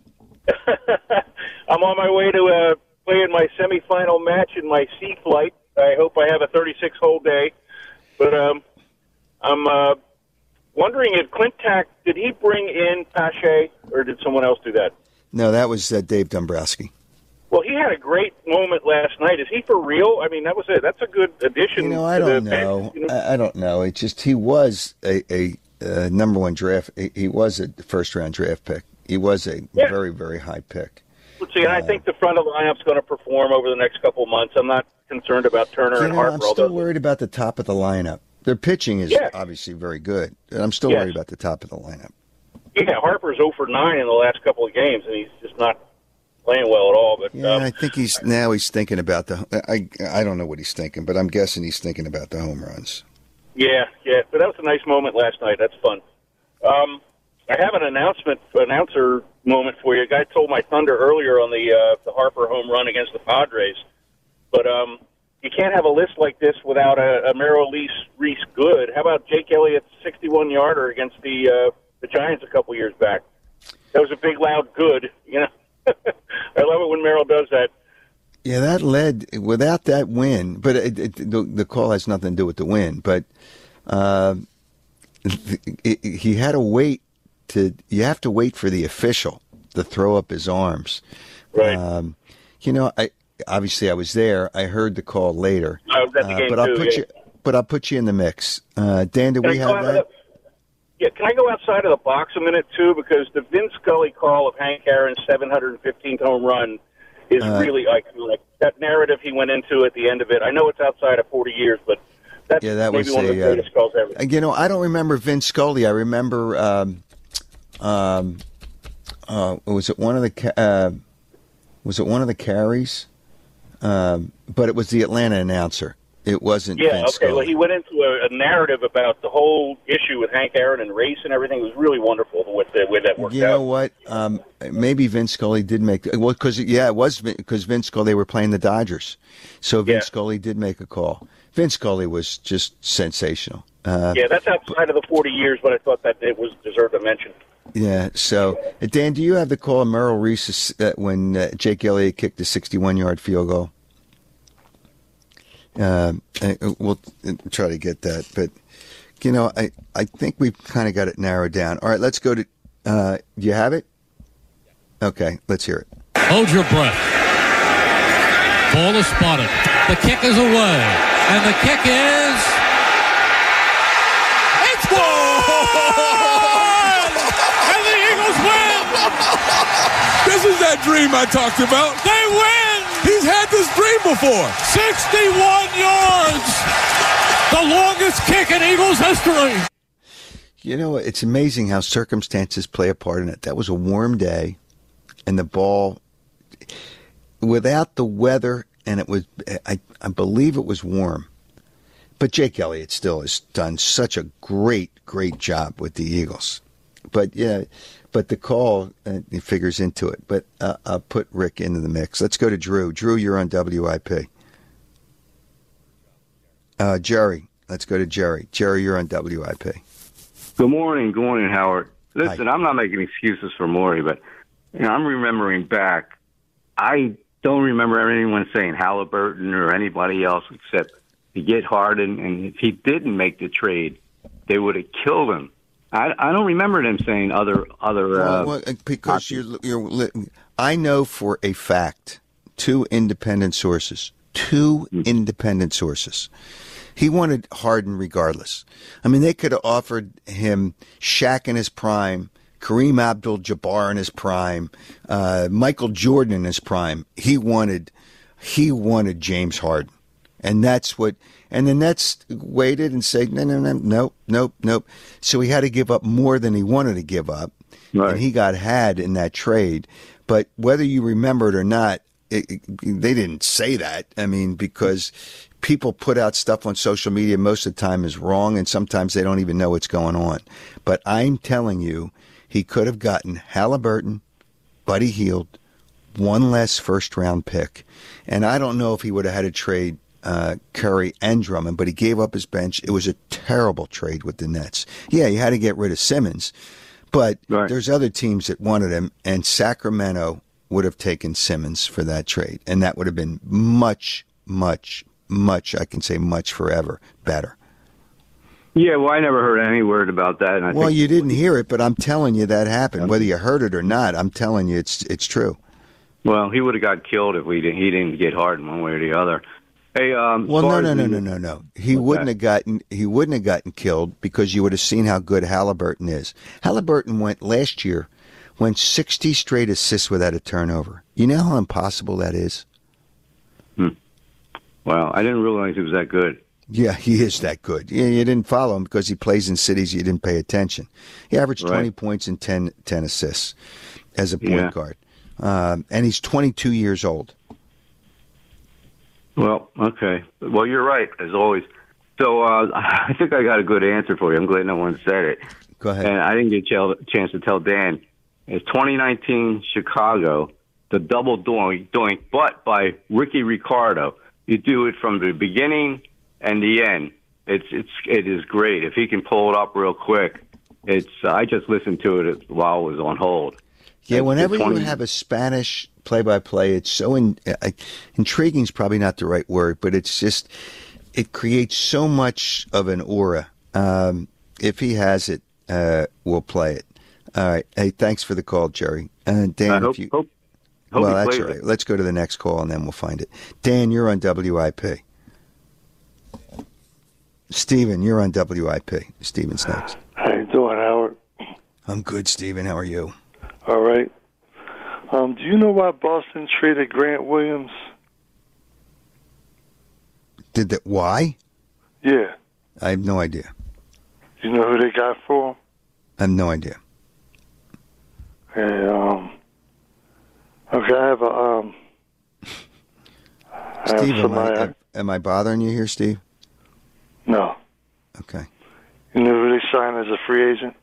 I'm on my way to uh, play in my semifinal match in my sea flight. I hope I have a thirty-six hole day. But um, I'm uh, wondering if Klentak, did he bring in Pache, or did someone else do that? No, that was uh, Dave Dombrowski. Well, he had a great moment last night. Is he for real? I mean, that was it. That's a good addition. You know, I to don't the know. bench, you know? I, I don't know. It's just he was a, a, a number one draft. He, he was a first round draft pick. He was a Yeah. very, very high pick. Let's see, and I think the front of the lineup's going to perform over the next couple of months. I'm not concerned about Turner You and know, Harper. I'm still although worried about the top of the lineup. Their pitching is Yeah. obviously very good, and I'm still Yes. worried about the top of the lineup. Yeah, Harper's zero for nine in the last couple of games, and he's just not playing well at all. But Yeah, um, I think he's now he's thinking about the. I I don't know what he's thinking, but I'm guessing he's thinking about the home runs. yeah, yeah. But that was a nice moment last night. That's fun. Um, I have an announcement, announcer moment for you. A guy told my thunder earlier on the uh, the Harper home run against the Padres, but um, you can't have a list like this without a, a Merrill Reese Reese good. How about Jake Elliott's sixty-one yarder against the uh, the Giants a couple years back? That was a big, loud good. You know, I love it when Merrill does that. Yeah, that led without that win, but it, it, the, the call has nothing to do with the win. But uh, it, it, he had to wait to. You have to wait for the official to throw up his arms. Right. Um, you know, I obviously I was there. I heard the call later. I was at the Uh, game but I'll too, put yeah. you. But I'll put you in the mix. Uh, Dan, do Can we I go have out of that? the- Yeah, can I go outside of the box a minute, too? Because the Vin Scully call of Hank Aaron's seven hundred fifteenth home run is Uh, really iconic. That narrative he went into at the end of it, I know it's outside of forty years, but that's Yeah, that maybe was one of the a. Uh, greatest calls ever. you know, I don't remember Vince Scully. I remember. Um, um, uh, was it one of the ca- uh, was it one of the carries? Um, but it was the Atlanta announcer. It wasn't. Yeah, Vince okay. Scully. Well, he went into a, a narrative about the whole issue with Hank Aaron and race and everything. It was really wonderful the way, the way that worked You out. know what? Um, maybe Vince Scully did make well because yeah, it was because Vince Scully they were playing the Dodgers, so Vince Yeah. Scully did make a call. Vince Scully was just sensational. Uh, Yeah, that's outside of the forty years, but I thought that it was deserved a mention. Yeah. So, uh, Dan, do you have the call of Merrill Reese uh, when uh, Jake Elliott kicked the sixty-one yard field goal? Uh, uh, we'll try to get that, but you know, I, I think we've kind of got it narrowed down. All right, let's go to. Uh, do you have it? Okay, let's hear it. Hold your breath. Ball is spotted. The kick is away, and the kick is. It's gone! And the Eagles win! This is that dream I talked about. They win! He's had this dream before. sixty-one yards! The longest kick in Eagles history. You know, it's amazing how circumstances play a part in it. That was a warm day, and the ball, without the weather, and it was, I, I believe it was warm. But Jake Elliott still has done such a great, great job with the Eagles. But yeah, but the call uh, it figures into it. But uh, I'll put Rick into the mix. Let's go to Drew. Drew, you're on W I P. Uh, Jerry, let's go to Jerry. Jerry, you're on W I P. Good morning. Good morning, Howard. Listen, Hi. I'm not making excuses for Morey, but you know, I'm remembering back. I don't remember anyone saying Halliburton or anybody else except to get Harden, and if he didn't make the trade, they would have killed him. I, I don't remember them saying other other. Uh, well, well, because you're, you're, I know for a fact, two independent sources, two mm-hmm. independent sources. He wanted Harden regardless. I mean, they could have offered him Shaq in his prime, Kareem Abdul-Jabbar in his prime, uh, Michael Jordan in his prime. He wanted, he wanted James Harden, and that's what. And the Nets waited and said, no, no, no, nope, nope, nope. So he had to give up more than he wanted to give up. Right. And he got had in that trade. But whether you remember it or not, it, it, they didn't say that. I mean, because people put out stuff on social media most of the time is wrong, and sometimes they don't even know what's going on. But I'm telling you, he could have gotten Halliburton, Buddy Hield, one less first-round pick. And I don't know if he would have had to trade Uh, Curry and Drummond, but he gave up his bench. It was a terrible trade with the Nets. Yeah, you had to get rid of Simmons, but right. there's other teams that wanted him, and Sacramento would have taken Simmons for that trade, and that would have been much, much, much, I can say much forever better. Yeah, well, I never heard any word about that. And I well, think- you didn't hear it, but I'm telling you that happened. Whether you heard it or not, I'm telling you it's it's true. Well, he would have got killed if we didn't, he didn't get Harden one way or the other. Hey, um, well, no, no, no, no, no, no. He wouldn't have gotten. He wouldn't have gotten killed because you would have seen how good Halliburton is. Halliburton went last year, went sixty straight assists without a turnover. You know how impossible that is. Hmm. Wow, I didn't realize he was that good. Yeah, he is that good. Yeah, you didn't follow him because he plays in cities you didn't pay attention. He averaged right. twenty points and ten, ten assists as a point yeah. guard, um, and he's twenty-two years old. Well, okay. Well, you're right, as always. So uh, I think I got a good answer for you. I'm glad no one said it. Go ahead. And I didn't get a chance to tell Dan. It's twenty nineteen Chicago, the double doink, doink, but by Ricky Ricardo. You do it from the beginning and the end. It's it's it is great. If he can pull it up real quick, it's. Uh, I just listened to it while I was on hold. Yeah, it's, whenever it's you have a Spanish play-by-play, it's so in, uh, intriguing is probably not the right word, but it's just, it creates so much of an aura. Um, if he has it, uh, we'll play it. All right. Hey, thanks for the call, Jerry. Uh, Dan, I if hope, you, hope, hope well, that's all it. right. Let's go to the next call and then we'll find it. Dan, you're on W I P. Stephen, you're on W I P. Stephen's next. How you doing, Howard? I'm good, Stephen. How are you? All right. Um, do you know why Boston traded Grant Williams? Did that? Why? Yeah. I have no idea. Do you know who they got for him? I have no idea. Okay, um, okay, I have a, um, I have Steve, am somebody- I, am I bothering you here, Steve? No. Okay. You never really signed as a free agent?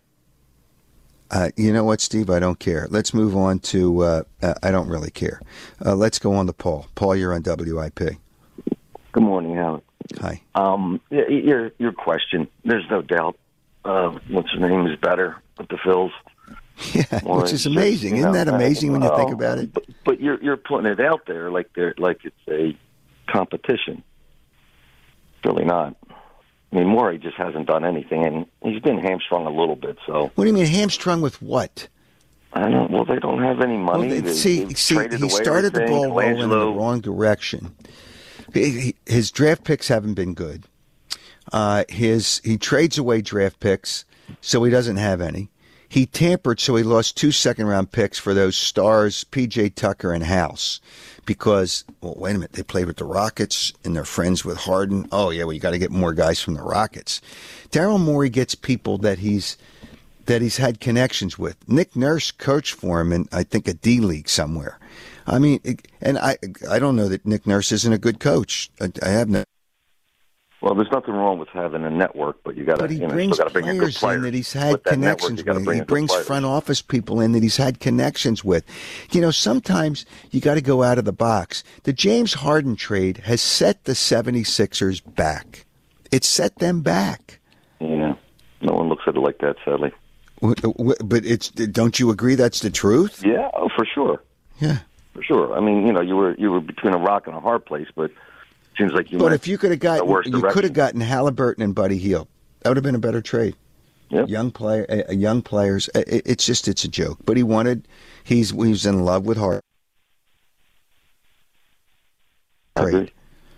Uh, you know what, Steve? I don't care. Let's move on to, uh, uh, I don't really care. Uh, let's go on to Paul. Paul, you're on W I P. Good morning, Howard. Hi. Um, y- your your question. There's no doubt. Uh, what's her name is better with the Phils. Yeah, Well, which is it's amazing. just, you Isn't know, that amazing when you think uh, about it? But, but you're you're putting it out there like they're like it's a competition. It's really not. I mean, Morey just hasn't done anything, and he's been hamstrung a little bit. So What do you mean hamstrung with what? I don't. Well, they don't have any money. Well, They- see, they've see, traded he away started the everything. ball rolling in the Colangelo- wrong direction. He- he- His draft picks haven't been good. Uh, his he trades away draft picks, so he doesn't have any. He tampered, so he lost two second round picks for those stars, P J Tucker and House, because well, wait a minute, they played with the Rockets and they're friends with Harden. Oh yeah, well you got to get more guys from the Rockets. Daryl Morey gets people that he's that he's had connections with. Nick Nurse coached for him in I think a D League somewhere. I mean, and I I don't know that Nick Nurse isn't a good coach. I, I have no. Well, there's nothing wrong with having a network, but you got to But he you know, brings still got to bring in good players players. in that he's had With that network, connections you gotta with. bring He in good brings players. front office people in that he's had connections with. You know, sometimes you got to go out of the box. The James Harden trade has set the seventy-sixers back. It set them back. Yeah, no one looks at it like that, sadly. W- w- But it's don't you agree that's the truth? Yeah, oh, for sure. Yeah, for sure. I mean, you know, you were you were between a rock and a hard place, but it seems like you. But went if you could have the gotten, worst you could direction. have gotten Halliburton and Buddy Hield. That would have been a better trade. Yep. Young player, uh, young players. Uh, it- It's just it's a joke. But he wanted. He's he was in love with Harden. Great.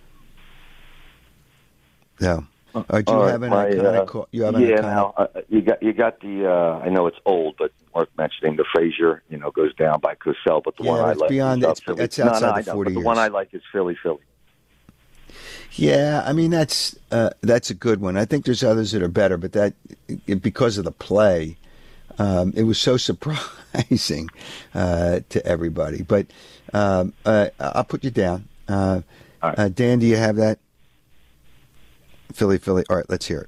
No. Uh, do you All have right, an my, iconic? uh, call? You have an yeah, iconic. now uh, you got you got the. Uh, I know it's old, but Mark mentioning the Frazier, you know, goes down by Cosell, but the Yeah, one I it's like beyond- is up it's- Philly. it's No, no, outside I the know, forty but the one years. I like is Philly, Philly. Yeah, I mean that's uh, that's a good one. I think there's others that are better, but that because of the play, um, it was so surprising uh, to everybody. But um, uh, I'll put you down. Uh, uh, Dan, do you have that? Philly, Philly. All right, let's hear it.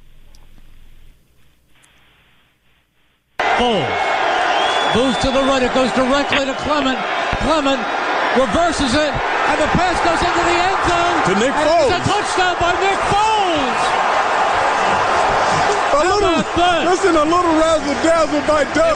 Foles moves to the right. It goes directly to Clement. Clement reverses it, and the pass goes into the end zone. To Nick and Foles. It's a touchdown by Nick Foles. A little, listen, a little razzle dazzle by Doug.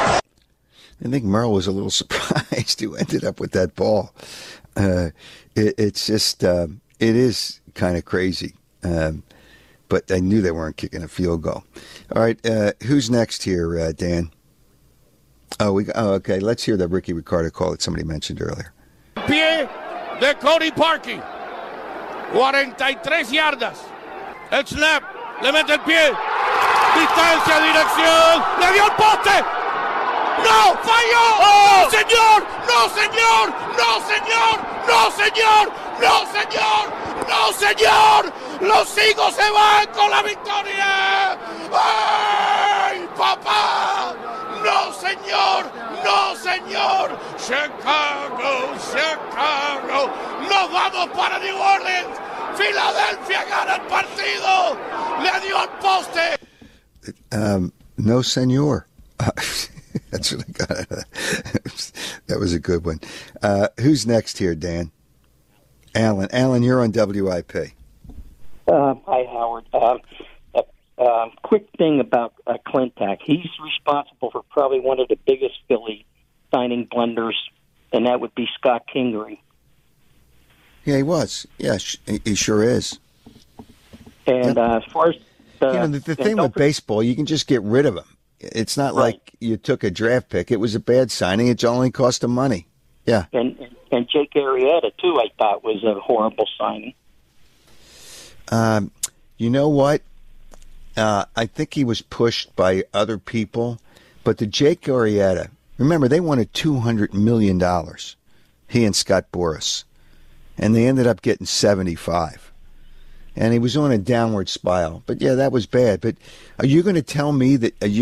I think Merle was a little surprised who ended up with that ball. Uh, it, it's just, uh, it is kind of crazy. Um, but I knew they weren't kicking a field goal. All right, uh, who's next here, uh, Dan? Oh, we. Oh, okay. Let's hear the Ricky Ricardo call that somebody mentioned earlier. Pie de Cody Parkey. cuarenta y tres yardas. El snap. Le mete el pie. Distancia, dirección. Le dio el poste. ¡No! ¡Falló! ¡No, señor! ¡No, señor! ¡No, señor! ¡No, señor! ¡No, señor! ¡No, señor! ¡Los Eagles se van con la victoria! ¡Ay, papá! ¡No, señor! ¡No, señor! ¡Chicago! ¡Chicago! ¡Nos vamos para New Orleans! ¡Filadelfia gana el partido! ¡Le dio al poste! Um, no, senor. Uh, that's what I got out of that. That was a good one. Uh, who's next here, Dan? Alan. Alan, you're on W I P. Uh, hi, Howard. Uh, uh, uh, quick thing about uh, Clintack. He's responsible for probably one of the biggest Philly signing blunders, and that would be Scott Kingery. Yeah, he was. Yeah, sh- he, he sure is. And uh, as far as uh, You know, the, the and thing don't with baseball, you can just get rid of him. It's not like you took a draft pick. It was a bad signing. It only cost him money. Yeah. And, and, and Jake Arrieta, too, I thought was a horrible signing. Um, you know what? Uh, I think he was pushed by other people, but the Jake Arrieta, remember, they wanted two hundred million dollars, he and Scott Boras, and they ended up getting seventy-five. And he was on a downward spiral. But, yeah, that was bad. But are you going to tell me that, are you going to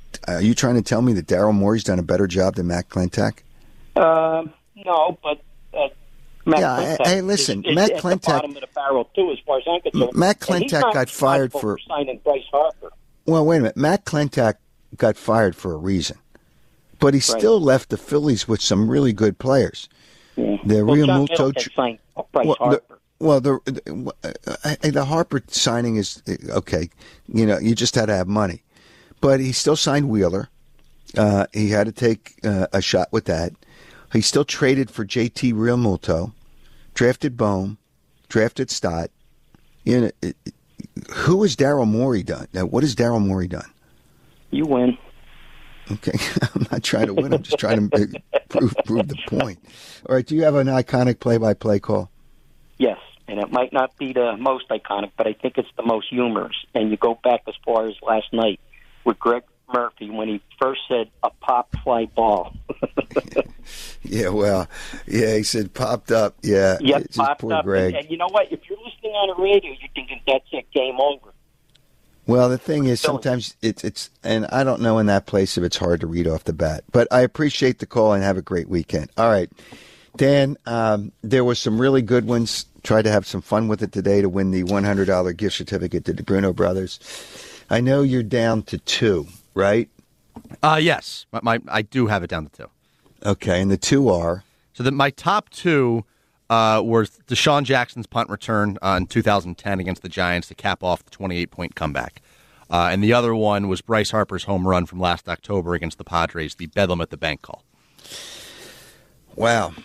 are you trying to tell me that Daryl Morey's done a better job than Matt Klentak? Um, no, but uh, Matt Yeah, Klentak hey, listen, is, is Matt at Klentak- the bottom of the barrel too, as far as I'm concerned. Matt And he's Klentak not got fired responsible for- signing Bryce Harper. Well, wait a minute. Matt Klentak got fired for a reason, but he Right. still left the Phillies with some really good players. Yeah. The well, Real John Muto. Middleton signed Bryce well, Harper. the, well, the, the uh, the Harper signing is okay. You know, you just had to have money, but he still signed Wheeler. Uh, he had to take uh, a shot with that. He still traded for J T Real Muto, drafted Bohm, drafted Stott. You know, it, it, who has Daryl Morey done? Now, what has Daryl Morey done? You win. Okay, I'm not trying to win. I'm just trying to prove prove the point. All right, do you have an iconic play-by-play call? Yes, and it might not be the most iconic, but I think it's the most humorous. And you go back as far as last night with Greg Murphy when he first said a pop fly ball. Yeah, well, yeah, he said popped up. Yeah, Yep, just popped poor up. Greg. And, and you know what? If you're listening on the radio, you're thinking that's it, game over. Well, the thing is, sometimes it's it's, and I don't know in that place if it's hard to read off the bat. But I appreciate the call and have a great weekend. All right, Dan, um, there was some really good ones. Tried to have some fun with it today to win the one hundred dollars gift certificate to the Bruno Brothers. I know you're down to two, right? Uh, yes, my, my I do have it down to two. Okay, and the two are so that my top two uh, were Deshaun Jackson's punt return uh, in two thousand ten against the Giants to cap off the twenty-eight point comeback, uh, and the other one was Bryce Harper's home run from last October against the Padres, the Bedlam at the Bank call. Wow.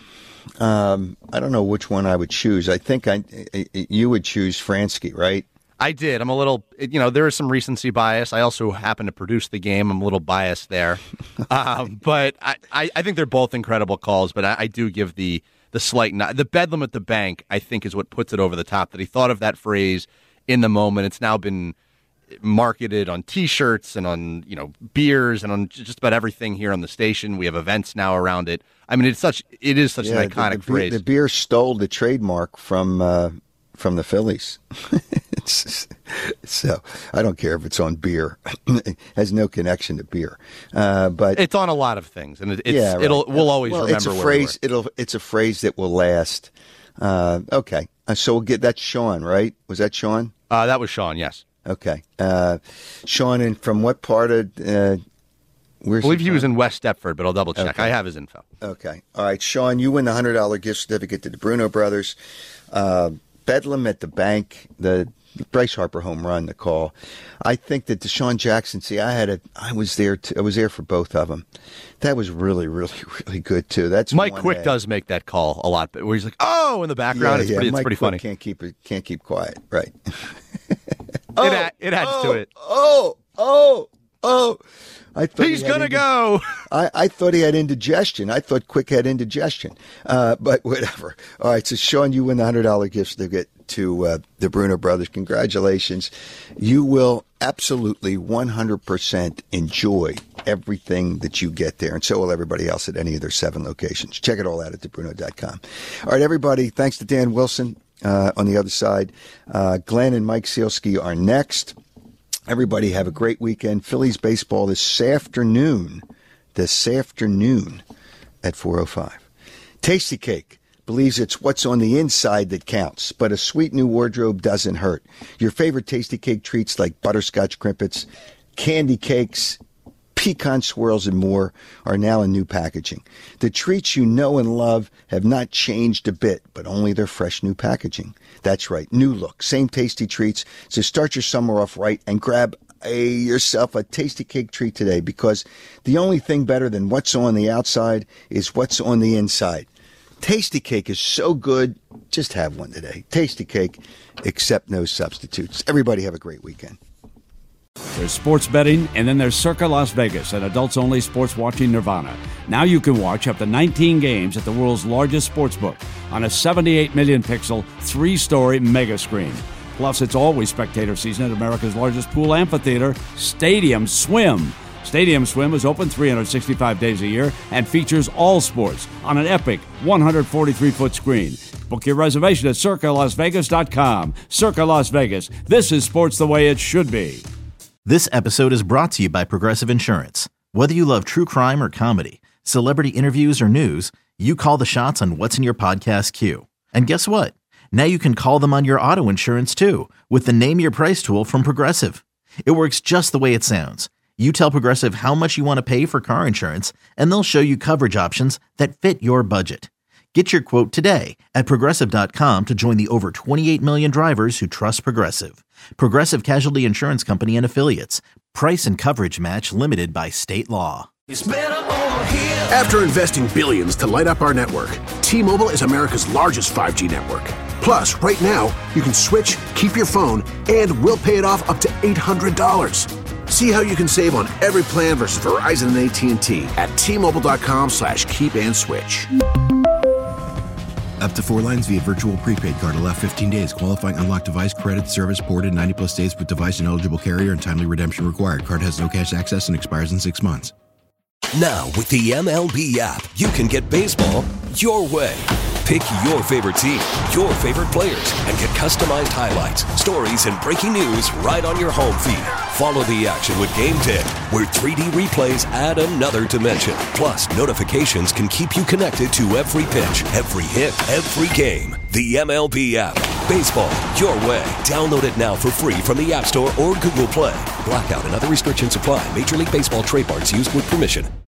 Um, I don't know which one I would choose. I think I, I you would choose Fransky, right? I did. I'm a little, you know, there is some recency bias. I also happen to produce the game. I'm a little biased there. um, but I, I, I think they're both incredible calls, but I, I do give the the slight nod. The Bedlam at the Bank, I think, is what puts it over the top, that he thought of that phrase in the moment. It's now been marketed on T-shirts and on, you know, beers and on just about everything here on the station. We have events now around it. I mean, it's such, it is such Yeah, an iconic the, the, phrase. The beer stole the trademark from uh, from the Phillies. It's, so I don't care if it's on beer; it has no connection to beer. Uh, but it's on a lot of things, and it, it's, yeah, right. it'll we'll always well, remember. It's a where phrase. we were. It'll it's a phrase that will last. Uh, okay, uh, so we'll get that's Sean, right? Was that Sean? Uh, that was Sean. Yes. Okay, uh, Sean, and from what part of? Uh, I believe he was in West Deptford, but I'll double check. Okay. I have his info. Okay. All right, Sean, you win the one hundred dollars gift certificate to the Bruno Brothers. Uh, Bedlam at the Bank, the Bryce Harper home run, the call. I think that Deshaun Jackson, see, I had a, I was there, too, I was there for both of them. That was really, really, really good, too. That's Mike one Quick A. does make that call a lot, but where he's like, oh, in the background. Yeah, it's yeah, pretty, it's Mike pretty Quick funny. Can't keep it, can't keep quiet, right? it, a- it adds oh, to it. Oh, oh, oh. I thought He's he had gonna indi- go. I, I thought he had indigestion. I thought Quick had indigestion. Uh, but whatever. All right, so Sean, you win the one hundred dollars gift certificate to uh, the Bruno Brothers. Congratulations. You will absolutely one hundred percent enjoy everything that you get there, and so will everybody else at any of their seven locations. Check it all out at the bruno dot com. All right, everybody, thanks to Dan Wilson uh, on the other side. Uh, Glenn and Mike Sealski are next. Everybody have a great weekend. Phillies baseball this afternoon, this afternoon at four oh five. Tasty Cake believes it's what's on the inside that counts, but a sweet new wardrobe doesn't hurt. Your favorite Tasty Cake treats like butterscotch crimpets, candy cakes, pecan swirls, and more are now in new packaging. The treats you know and love have not changed a bit, but only their fresh new packaging. That's right, new look, same tasty treats. So start your summer off right and grab a, yourself a Tasty Cake treat today, because the only thing better than what's on the outside is what's on the inside. Tasty Cake is so good, just have one today. Tasty Cake, accept no substitutes. Everybody have a great weekend. There's sports betting, and then there's Circa Las Vegas, an adults-only sports watching nirvana. Now you can watch up to nineteen games at the world's largest sports book on a seventy-eight million pixel, three-story mega screen. Plus, it's always spectator season at America's largest pool amphitheater, Stadium Swim. Stadium Swim is open three hundred sixty-five days a year and features all sports on an epic one hundred forty-three foot screen. Book your reservation at circa las vegas dot com. Circa Las Vegas. This is sports the way it should be. This episode is brought to you by Progressive Insurance. Whether you love true crime or comedy, celebrity interviews or news, you call the shots on what's in your podcast queue. And guess what? Now you can call them on your auto insurance too with the Name Your Price tool from Progressive. It works just the way it sounds. You tell Progressive how much you want to pay for car insurance, and they'll show you coverage options that fit your budget. Get your quote today at Progressive dot com to join the over twenty-eight million drivers who trust Progressive. Progressive Casualty Insurance Company and Affiliates. Price and coverage match limited by state law. After investing billions to light up our network, T-Mobile is America's largest five G network. Plus, right now, you can switch, keep your phone, and we'll pay it off up to eight hundred dollars. See how you can save on every plan versus Verizon and A T and T at T-Mobile.com slash keep and switch. Up to four lines via virtual prepaid card. Allow fifteen days. Qualifying unlocked device credit service ported ninety plus days with device and eligible carrier and timely redemption required. Card has no cash access and expires in six months. Now, with the M L B app, you can get baseball your way. Pick your favorite team, your favorite players, and get customized highlights, stories, and breaking news right on your home feed. Follow the action with Game Day, where three D replays add another dimension. Plus, notifications can keep you connected to every pitch, every hit, every game. The M L B app. Baseball your way. Download it now for free from the App Store or Google Play. Blackout and other restrictions apply. Major League Baseball trademarks used with permission.